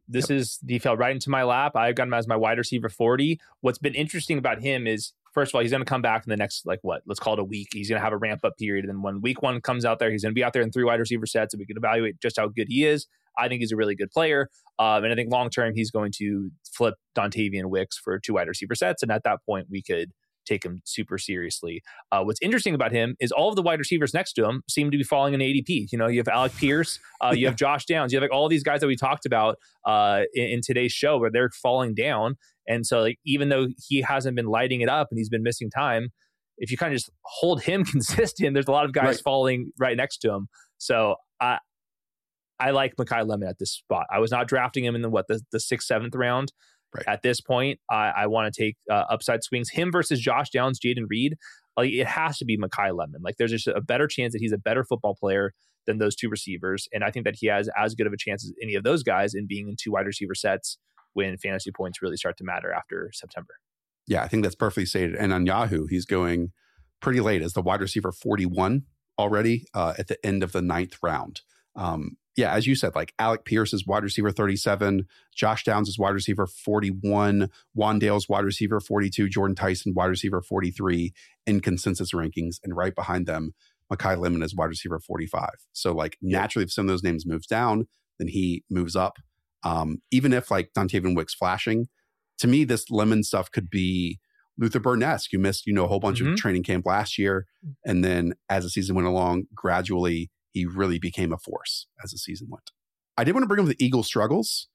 He fell right into my lap. I've got him as my wide receiver 40. What's been interesting about him is, first of all, he's going to come back in the next, let's call it a week. He's going to have a ramp up period. And then when week 1 comes out there, he's going to be out there in 3 wide receiver sets, and we can evaluate just how good he is. I think he's a really good player. And I think long-term, he's going to flip Dontavian Wicks for 2 wide receiver sets. And at that point, we could take him super seriously. What's interesting about him is all of the wide receivers next to him seem to be falling in ADP. You know, you have Alec Pierce, you have Josh Downs, you have like all these guys that we talked about in today's show where they're falling down. And so like, even though he hasn't been lighting it up and he's been missing time, if you kind of just hold him consistent, there's a lot of guys falling right next to him. So I like Mekhi Lemon at this spot. I was not drafting him in the 6th, 7th round. Right. At this point, I want to take upside swings. Him versus Josh Downs, Jaden Reed. Like, it has to be Mekhi Lemon. Like, there's just a better chance that he's a better football player than those two receivers. And I think that he has as good of a chance as any of those guys in being in two wide receiver sets when fantasy points really start to matter after September. Yeah, I think that's perfectly stated. And on Yahoo, he's going pretty late as the wide receiver 41 already at the end of the 9th round. Yeah, as you said, like Alec Pierce is wide receiver 37, Josh Downs is wide receiver 41, Wandale's wide receiver 42, Jordan Tyson wide receiver 43 in consensus rankings, and right behind them, Mekhi Lemon is wide receiver 45. So like naturally, if some of those names moves down, then he moves up. Even if like Dontavian Wick's flashing, to me, this Lemon stuff could be Luther Burnesque, who missed, a whole bunch of training camp last year. And then as the season went along, gradually, he really became a force as the season went. I did want to bring up the Eagles' struggles.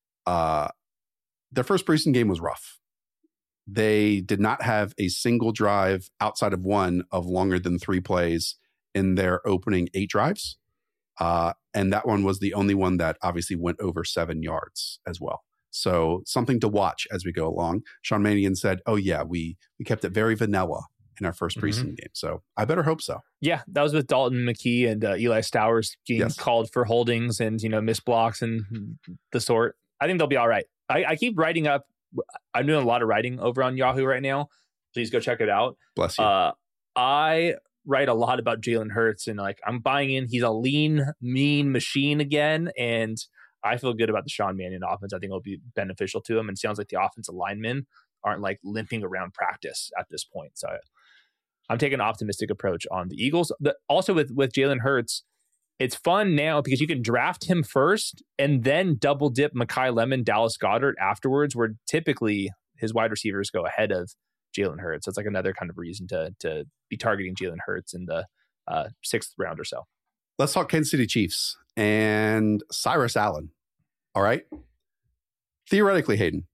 Their first preseason game was rough. They did not have a single drive outside of one of longer than 3 plays in their opening 8 drives. And that one was the only one that obviously went over 7 yards as well. So something to watch as we go along. Sean Mannion said, oh yeah, we kept it very vanilla in our first preseason game. So I better hope so. Yeah, that was with Dalton McKee and Eli Stowers getting called for holdings and, missed blocks and the sort. I think they'll be all right. I keep writing up. I'm doing a lot of writing over on Yahoo right now. Please go check it out. Bless you. I write a lot about Jalen Hurts, and like I'm buying in. He's a lean, mean machine again, and I feel good about the Sean Mannion offense. I think it'll be beneficial to him. And it sounds like the offensive linemen aren't like limping around practice at this point. So I'm taking an optimistic approach on the Eagles. Also with Jalen Hurts, it's fun now because you can draft him first and then double dip Mekhi Lemon, Dallas Goedert afterwards, where typically his wide receivers go ahead of Jalen Hurts. So it's like another kind of reason to be targeting Jalen Hurts in the 6th round or so. Let's talk Kansas City Chiefs and Cyrus Allen. All right. Theoretically, Hayden,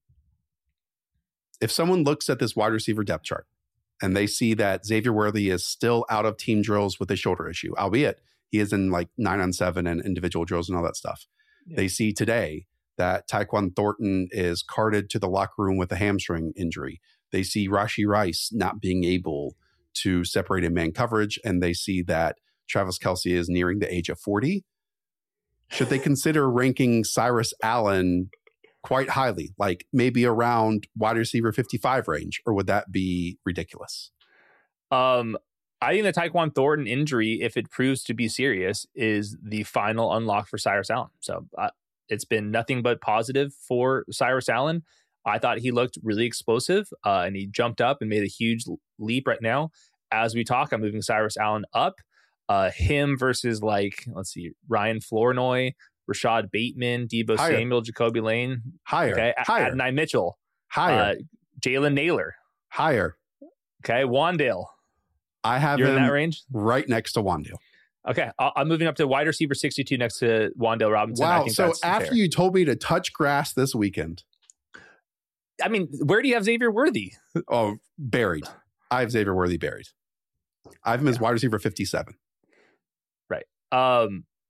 if someone looks at this wide receiver depth chart and they see that Xavier Worthy is still out of team drills with a shoulder issue, albeit he is in like 9-on-7 and individual drills and all that stuff. Yeah. They see today that Tyquan Thornton is carted to the locker room with a hamstring injury. They see Rashee Rice not being able to separate in man coverage, and they see that Travis Kelce is nearing the age of 40. Should they consider ranking Cyrus Allen quite highly, like maybe around wide receiver 55 range, or would that be ridiculous? I think the Tyquan Thornton injury, if it proves to be serious, is the final unlock for Cyrus Allen. So it's been nothing but positive for Cyrus Allen. I thought he looked really explosive, and he jumped up and made a huge leap right now. As we talk, I'm moving Cyrus Allen up. Him versus Ryan Flournoy, Rashad Bateman, Deebo Samuel, Jacoby Lane. Higher. Adonai Mitchell. Higher. Jalen Naylor. Higher. Okay. Wandale. I have You're him in that range? right next to Wandale. Okay. I'm moving up to wide receiver 62 next to Wandale Robinson. Wow. So after fair. You told me to touch grass this weekend. I mean, where do you have Xavier Worthy? Oh, buried. I have Xavier Worthy buried. I have him as wide receiver 57. Right. I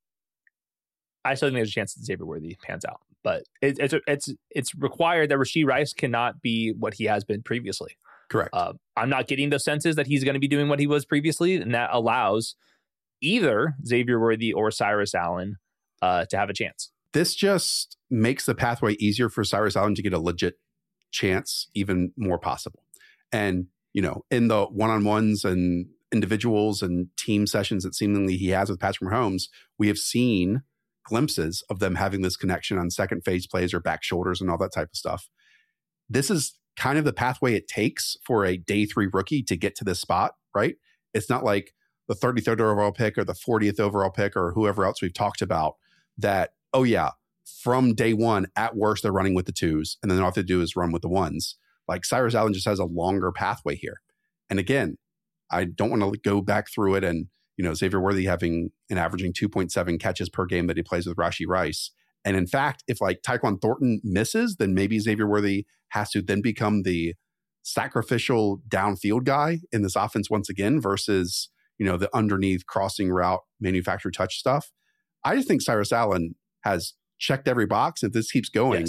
still think there's a chance that Xavier Worthy pans out, but it's required that Rashee Rice cannot be what he has been previously. Correct. I'm not getting the senses that he's going to be doing what he was previously, and that allows either Xavier Worthy or Cyrus Allen to have a chance. This just makes the pathway easier for Cyrus Allen to get a legit chance even more possible. And, in the one-on-ones and individuals and team sessions that seemingly he has with Patrick Mahomes, we have seen glimpses of them having this connection on second phase plays or back shoulders and all that type of stuff. This is kind of the pathway it takes for a day 3 rookie to get to this spot, right? It's not like the 33rd overall pick or the 40th overall pick or whoever else we've talked about that, oh yeah, from day 1, at worst, they're running with the 2s, and then all they have to do is run with the 1s. Like Cyrus Allen just has a longer pathway here. And again, I don't want to go back through it and, Xavier Worthy having an averaging 2.7 catches per game that he plays with Rashee Rice. And in fact, if like Tyquan Thornton misses, then maybe Xavier Worthy has to then become the sacrificial downfield guy in this offense once again versus, the underneath crossing route manufactured touch stuff. I just think Cyrus Allen has checked every box. If this keeps going,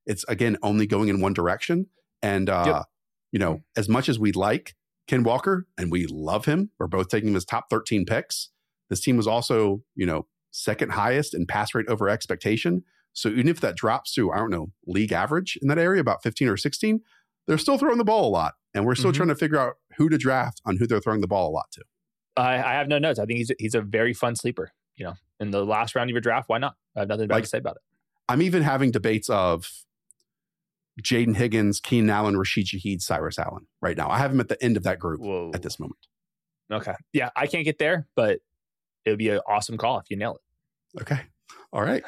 it's again only going in one direction. And you know, as much as we like Ken Walker and we love him, we're both taking him as top 13 picks. This team was also, you know, second highest in pass rate over expectation. So even if that drops to, I don't know, league average in that area, about 15 or 16, they're still throwing the ball a lot. And we're still trying to figure out who to draft on who they're throwing the ball a lot to. I have no notes. I think he's a very fun sleeper. You know, in the last round of your draft, why not? I have nothing bad to say about it. I'm even having debates of Jaden Higgins, Keenan Allen, Rashid Shaheed, Cyrus Allen right now. I have him at the end of that group at this moment. Okay. Yeah, I can't get there, but it would be an awesome call if you nail it. Okay. All right.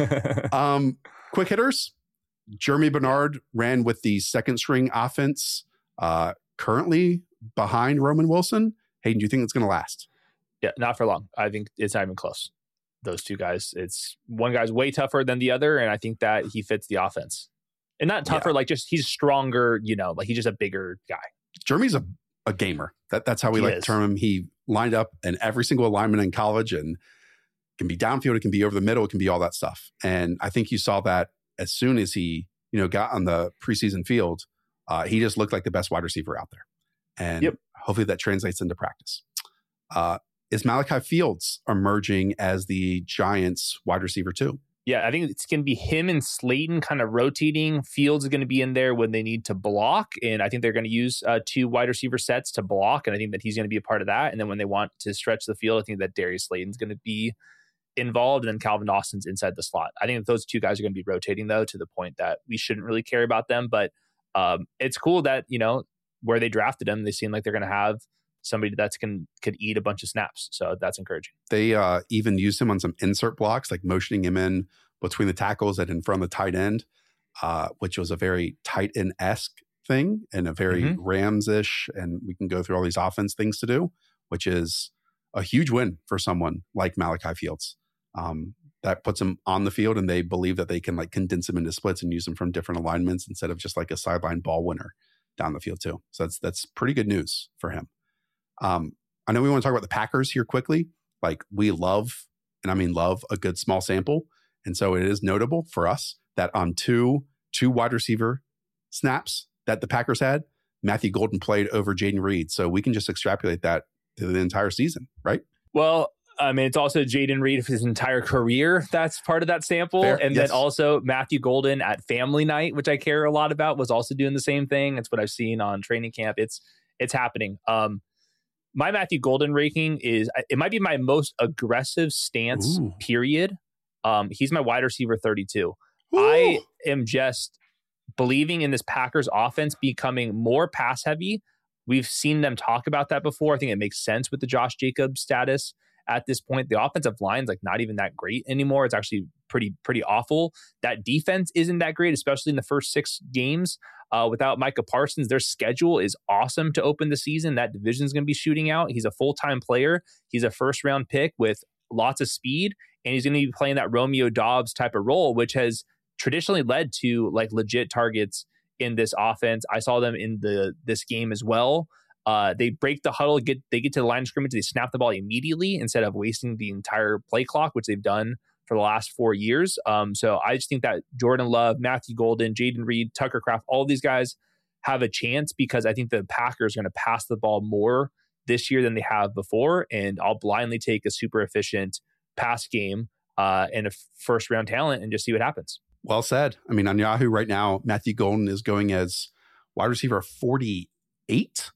Quick hitters. Jeremy Bernard ran with the second string offense, currently behind Roman Wilson. Hayden, do you think it's going to last? Yeah, not for long. I think it's not even close. Those two guys, it's one guy's way tougher than the other, and I think that he fits the offense. And not tougher, like just he's stronger, you know, like he's just a bigger guy. Jeremy's a gamer. That's how we like to term him. He lined up in every single alignment in college, and it can be downfield, it can be over the middle, it can be all that stuff. And I think you saw that as soon as he, you know, got on the preseason field, he just looked like the best wide receiver out there. And hopefully that translates into practice. Is Malachi Fields emerging as the Giants wide receiver too? Yeah, I think it's going to be him and Slayton kind of rotating. Fields is going to be in there when they need to block. And I think they're going to use two wide receiver sets to block. And I think that he's going to be a part of that. And then when they want to stretch the field, I think that Darius Slayton's going to be involved. And then Calvin Austin's inside the slot. I think that those two guys are going to be rotating, though, to the point that we shouldn't really care about them. But it's cool that, you know, where they drafted him, they seem like they're going to have somebody that's could eat a bunch of snaps. So that's encouraging. They even used him on some insert blocks, like motioning him in between the tackles and in front of the tight end, which was a very tight end-esque thing and a very Rams-ish. And we can go through all these offense things to do, which is a huge win for someone like Malachi Fields. That puts him on the field, and they believe that they can like condense him into splits and use him from different alignments instead of just like a sideline ball winner down the field too. So that's pretty good news for him. I know we want to talk about the Packers here quickly. Like we love, and I mean love, a good small sample. And so it is notable for us that on two wide receiver snaps that the Packers had, Matthew Golden played over Jaden Reed. So we can just extrapolate that to the entire season, right? Well, I mean, it's also Jaden Reed for his entire career. That's part of that sample. Fair. And then also Matthew Golden at family night, which I care a lot about, was also doing the same thing. It's what I've seen on training camp. It's happening. My Matthew Golden ranking it might be my most aggressive stance, period. He's my wide receiver 32. Ooh. I am just believing in this Packers offense becoming more pass heavy. We've seen them talk about that before. I think it makes sense with the Josh Jacobs status at this point. The offensive line's like not even that great anymore. It's actually pretty awful. That defense isn't that great, especially in the first 6 games. Without Micah Parsons, their schedule is awesome to open the season. That division's going to be shooting out. He's a full-time player. He's a first-round pick with lots of speed, and he's going to be playing that Romeo Doubs type of role, which has traditionally led to like legit targets in this offense. I saw them in this game as well. They break the huddle, they get to the line of scrimmage, they snap the ball immediately instead of wasting the entire play clock, which they've done for the last 4 years. So I just think that Jordan Love, Matthew Golden, Jaden Reed, Tucker Kraft, all of these guys have a chance because I think the Packers are going to pass the ball more this year than they have before. And I'll blindly take a super efficient pass game and a first round talent and just see what happens. Well said. I mean, on Yahoo right now, Matthew Golden is going as wide receiver 48.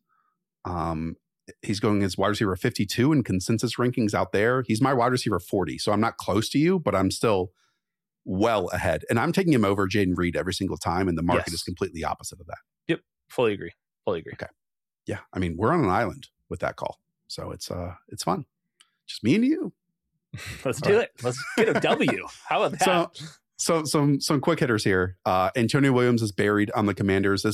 He's going as wide receiver 52 in consensus rankings out there. He's my wide receiver 40. So I'm not close to you, but I'm still well ahead. And I'm taking him over Jaden Reed every single time. And the market is completely opposite of that. Yep. Fully agree. Okay. Yeah. I mean, we're on an island with that call. So it's fun. Just me and you. Let's do it. Let's get a W. How about that? So some quick hitters here. Antonio Williams is buried on the Commanders.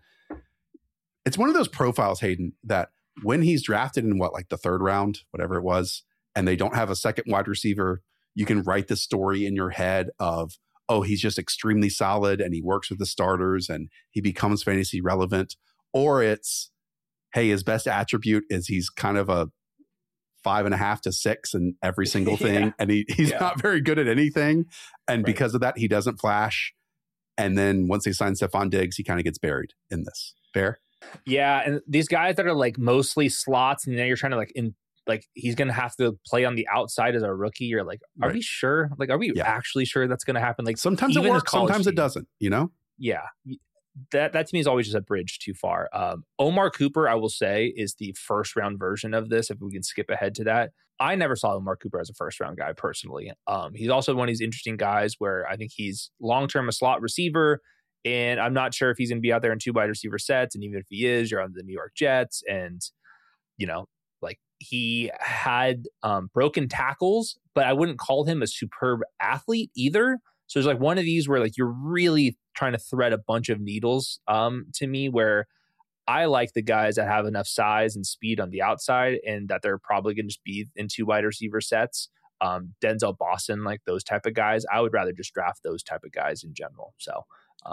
It's one of those profiles, Hayden, that when he's drafted in like the 3rd round, whatever it was, and they don't have a second wide receiver, you can write the story in your head of, oh, he's just extremely solid and he works with the starters and he becomes fantasy relevant. Or it's, hey, his best attribute is he's kind of a 5.5 to 6 in every single thing. And he's not very good at anything. And because of that, he doesn't flash. And then once they sign Stephon Diggs, he kind of gets buried in this. Fair? Yeah, and these guys that are like mostly slots, and then you're trying to he's going to have to play on the outside as a rookie. You're like, are we sure? Like, are we actually sure that's going to happen? Like, sometimes it works, sometimes it doesn't, you know? Yeah. That to me is always just a bridge too far. Omar Cooper, I will say, is the first round version of this. If we can skip ahead to that, I never saw Omar Cooper as a first round guy personally. He's also one of these interesting guys where I think he's long term a slot receiver, and I'm not sure if he's going to be out there in 2 wide receiver sets. And even if he is, you're on the New York Jets, and like he had broken tackles, but I wouldn't call him a superb athlete either. So there's like one of these where like you're really trying to thread a bunch of needles to me, where I like the guys that have enough size and speed on the outside and that they're probably going to just be in 2 wide receiver sets. Denzel Boston, like those type of guys. I would rather just draft those type of guys in general. So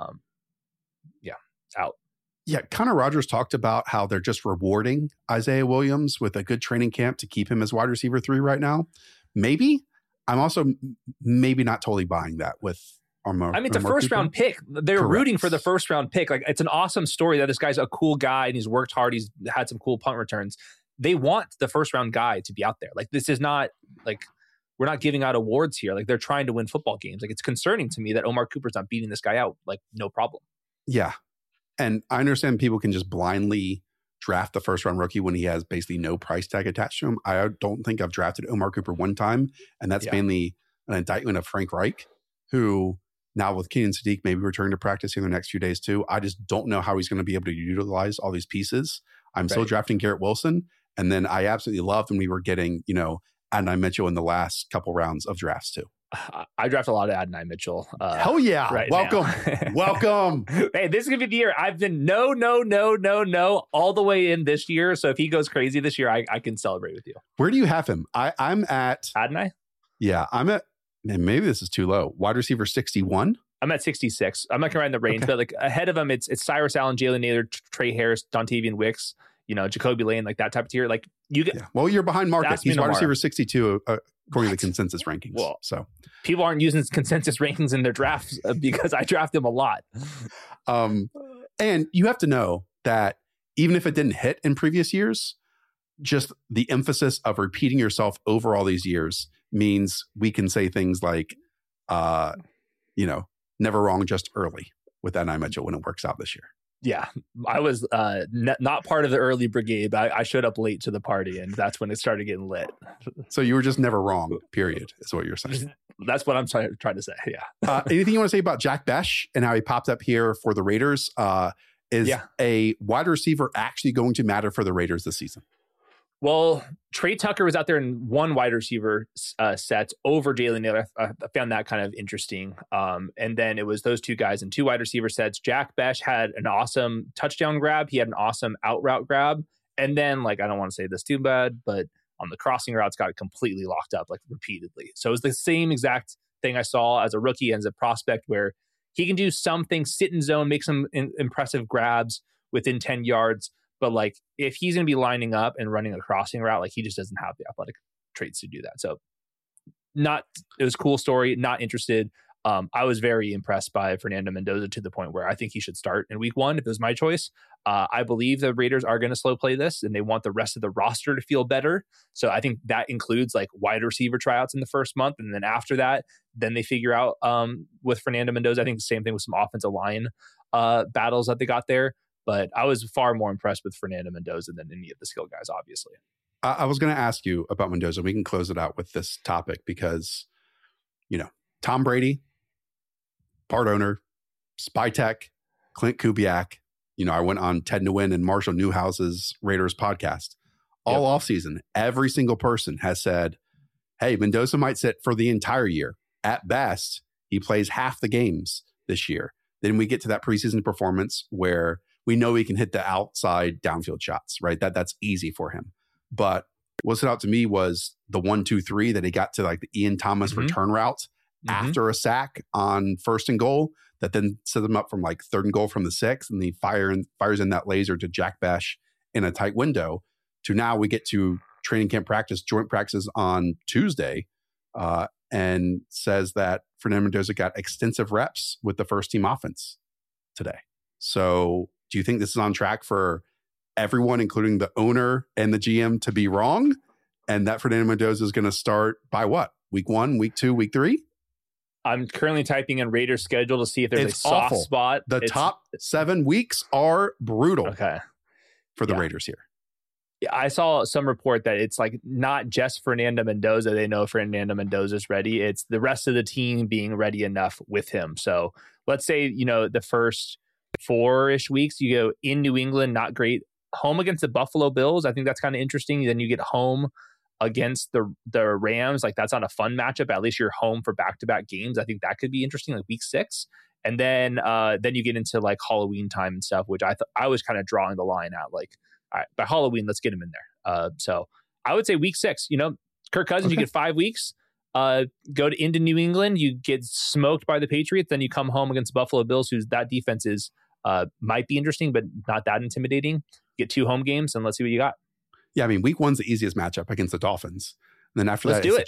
out. Yeah, Connor Rogers talked about how they're just rewarding Isaiah Williams with a good training camp to keep him as wide receiver 3 right now. Maybe. I'm also maybe not totally buying that with Omar. I mean, it's a first round pick. They're rooting for the first round pick. Like, it's an awesome story that this guy's a cool guy and he's worked hard. He's had some cool punt returns. They want the first round guy to be out there. Like, this is not like we're not giving out awards here. Like, they're trying to win football games. Like, it's concerning to me that Omar Cooper's not beating this guy out. Like, no problem. Yeah. And I understand people can just blindly draft the first round rookie when he has basically no price tag attached to him. I don't think I've drafted Omar Cooper one time. And that's mainly an indictment of Frank Reich, who now with Kenyon Sadiq maybe returning to practice in the next few days too. I just don't know how he's going to be able to utilize all these pieces. I'm still drafting Garrett Wilson. And then I absolutely loved when we were getting, Adonai Mitchell in the last couple rounds of drafts too. I draft a lot of Adonai Mitchell. Hell yeah. Right Welcome. Welcome. Hey, this is going to be the year. I've been no, all the way in this year. So if he goes crazy this year, I can celebrate with you. Where do you have him? I'm at... Adonai? Yeah, I'm at... Man, maybe this is too low. Wide receiver 61? I'm at 66. I'm not going to ride in the range, but like ahead of him, it's Cyrus Allen, Jalen Naylor, Trey Harris, Dontavian Wicks, Jacoby Lane, like that type of tier. Like you get... Yeah. Well, you're behind market. He's wide receiver 62 according to the consensus rankings. Well, so people aren't using consensus rankings in their drafts because I draft them a lot. And you have to know that even if it didn't hit in previous years, just the emphasis of repeating yourself over all these years means we can say things like, never wrong, just early with Adonai Mitchell when it works out this year. Yeah, I was not part of the early brigade. I showed up late to the party, and that's when it started getting lit. So you were just never wrong, period, is what you're saying. That's what I'm trying to say, yeah. Anything you want to say about Jack Besh and how he popped up here for the Raiders? Is a wide receiver actually going to matter for the Raiders this season? Well, Trey Tucker was out there in 1 wide receiver set over Jalen Naylor. I found that kind of interesting. And then it was those 2 guys in 2 wide receiver sets. Jack Besh had an awesome touchdown grab. He had an awesome out route grab. And then, I don't want to say this too bad, but on the crossing routes got completely locked up, repeatedly. So it was the same exact thing I saw as a rookie and as a prospect, where he can do something, sit in zone, make some impressive grabs within 10 yards. But if he's going to be lining up and running a crossing route, he just doesn't have the athletic traits to do that. So it was a cool story, not interested. I was very impressed by Fernando Mendoza to the point where I think he should start in week 1 if it was my choice. I believe the Raiders are going to slow play this and they want the rest of the roster to feel better. So I think that includes wide receiver tryouts in the first month. And then after that, then they figure out with Fernando Mendoza. I think the same thing with some offensive line battles that they got there. But I was far more impressed with Fernando Mendoza than any of the skill guys, obviously. I was going to ask you about Mendoza. We can close it out with this topic because, Tom Brady, part owner, Spytech, Clint Kubiak. I went on Ted Nguyen and Marshall Newhouse's Raiders podcast all offseason. Every single person has said, hey, Mendoza might sit for the entire year. At best, he plays half the games this year. Then we get to that preseason performance where we know he can hit the outside downfield shots, right? That's easy for him. But what stood out to me was the 1-2-3 that he got to the Ian Thomas return route after a sack on 1st and goal that then set them up from 3rd and goal from the 6th. And he fires in that laser to Jack Besh in a tight window to now we get to training camp practice, joint practices on Tuesday. and says that Fernando Mendoza got extensive reps with the first team offense today. So do you think this is on track for everyone, including the owner and the GM, to be wrong? And that Fernando Mendoza is going to start by what? Week 1, week 2, week 3? I'm currently typing in Raiders schedule to see if there's a soft awful. spot. The top 7 weeks are brutal for the Raiders here. Yeah, I saw some report that it's like not just Fernando Mendoza. They know Fernando Mendoza's ready. It's the rest of the team being ready enough with him. So let's say, the first 4-ish weeks, you go in New England, not great. Home against the Buffalo Bills. I think that's kind of interesting. Then you get home against the Rams. Like that's not a fun matchup. At least you're home for back-to-back games. I think that could be interesting, like week 6. And then you get into like Halloween time and stuff, which I was kind of drawing the line at like, all right, by Halloween, let's get him in there. So I would say week 6, Kirk Cousins, You get 5 weeks, go into New England, you get smoked by the Patriots, then you come home against Buffalo Bills, whose that defense is might be interesting, but not that intimidating. Get 2 home games and let's see what you got. Yeah, I mean, week 1's the easiest matchup against the Dolphins. And then after let's that,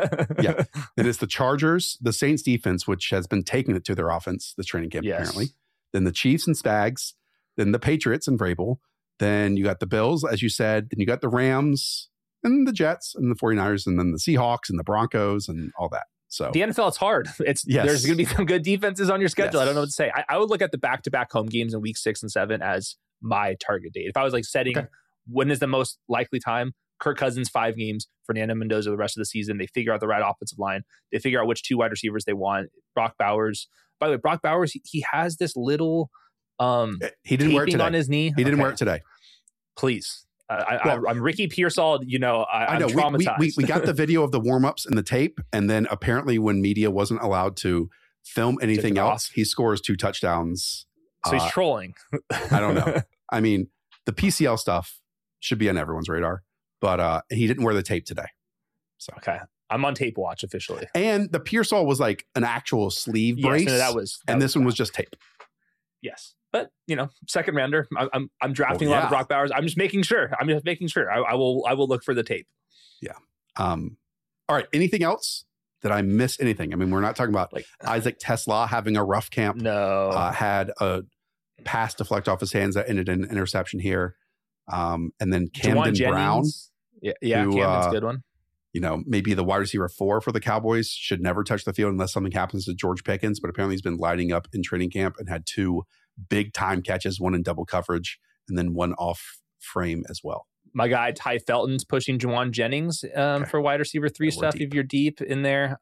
then it's the Chargers, the Saints defense, which has been taking it to their offense this training camp, apparently. Then the Chiefs and Spags, then the Patriots and Vrabel. Then you got the Bills, as you said. Then you got the Rams and the Jets and the 49ers and then the Seahawks and the Broncos and all that. So the NFL, it's hard. There's going to be some good defenses on your schedule. Yes. I don't know what to say. I would look at the back-to-back home games in week 6 and 7 as my target date. If I was like setting when is the most likely time, Kirk Cousins 5 games, Fernando Mendoza the rest of the season. They figure out the right offensive line. They figure out which 2 wide receivers they want. Brock Bowers. By the way, Brock Bowers, he has this little he didn't wear it today. On his knee. He didn't wear it today. Please. I'm Ricky Pearsall. I'm traumatized. We got the video of the warm-ups and the tape. And then apparently when media wasn't allowed to film anything else, he scores 2 touchdowns. So he's trolling. I don't know. I mean, the PCL stuff should be on everyone's radar, but he didn't wear the tape today. So I'm on tape watch officially. And the Pearsall was like an actual sleeve brace. This one was just tape. Yes. But second rounder. I'm drafting a lot of Brock Bowers. I'm just making sure. I will look for the tape. Yeah. All right. Anything else? Did I miss anything? I mean, we're not talking about Isaac Tesla having a rough camp. No. Had a pass deflect off his hands that ended in an interception here. And then Camden Brown. Yeah, Camden's a good one. Maybe the wide receiver 4 for the Cowboys should never touch the field unless something happens to George Pickens. But apparently he's been lighting up in training camp and had 2 big time catches, 1 in double coverage and then 1 off frame as well. My guy Ty Felton's pushing Juwan Jennings for wide receiver 3 stuff if you're deep in there.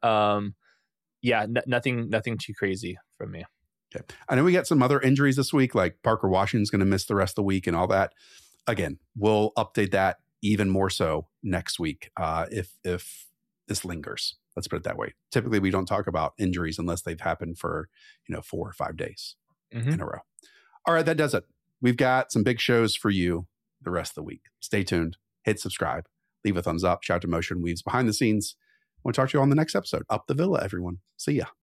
Nothing too crazy from me. Okay. I know we got some other injuries this week, like Parker Washington's going to miss the rest of the week and all that. Again, we'll update that even more so next week if this lingers. Let's put it that way. Typically, we don't talk about injuries unless they've happened for 4 or 5 days in a row. All right, that does it. We've got some big shows for you the rest of the week. Stay tuned. Hit subscribe. Leave a thumbs up. Shout out to Motion Weaves behind the scenes. We'll talk to you on the next episode. Up the Villa, everyone. See ya.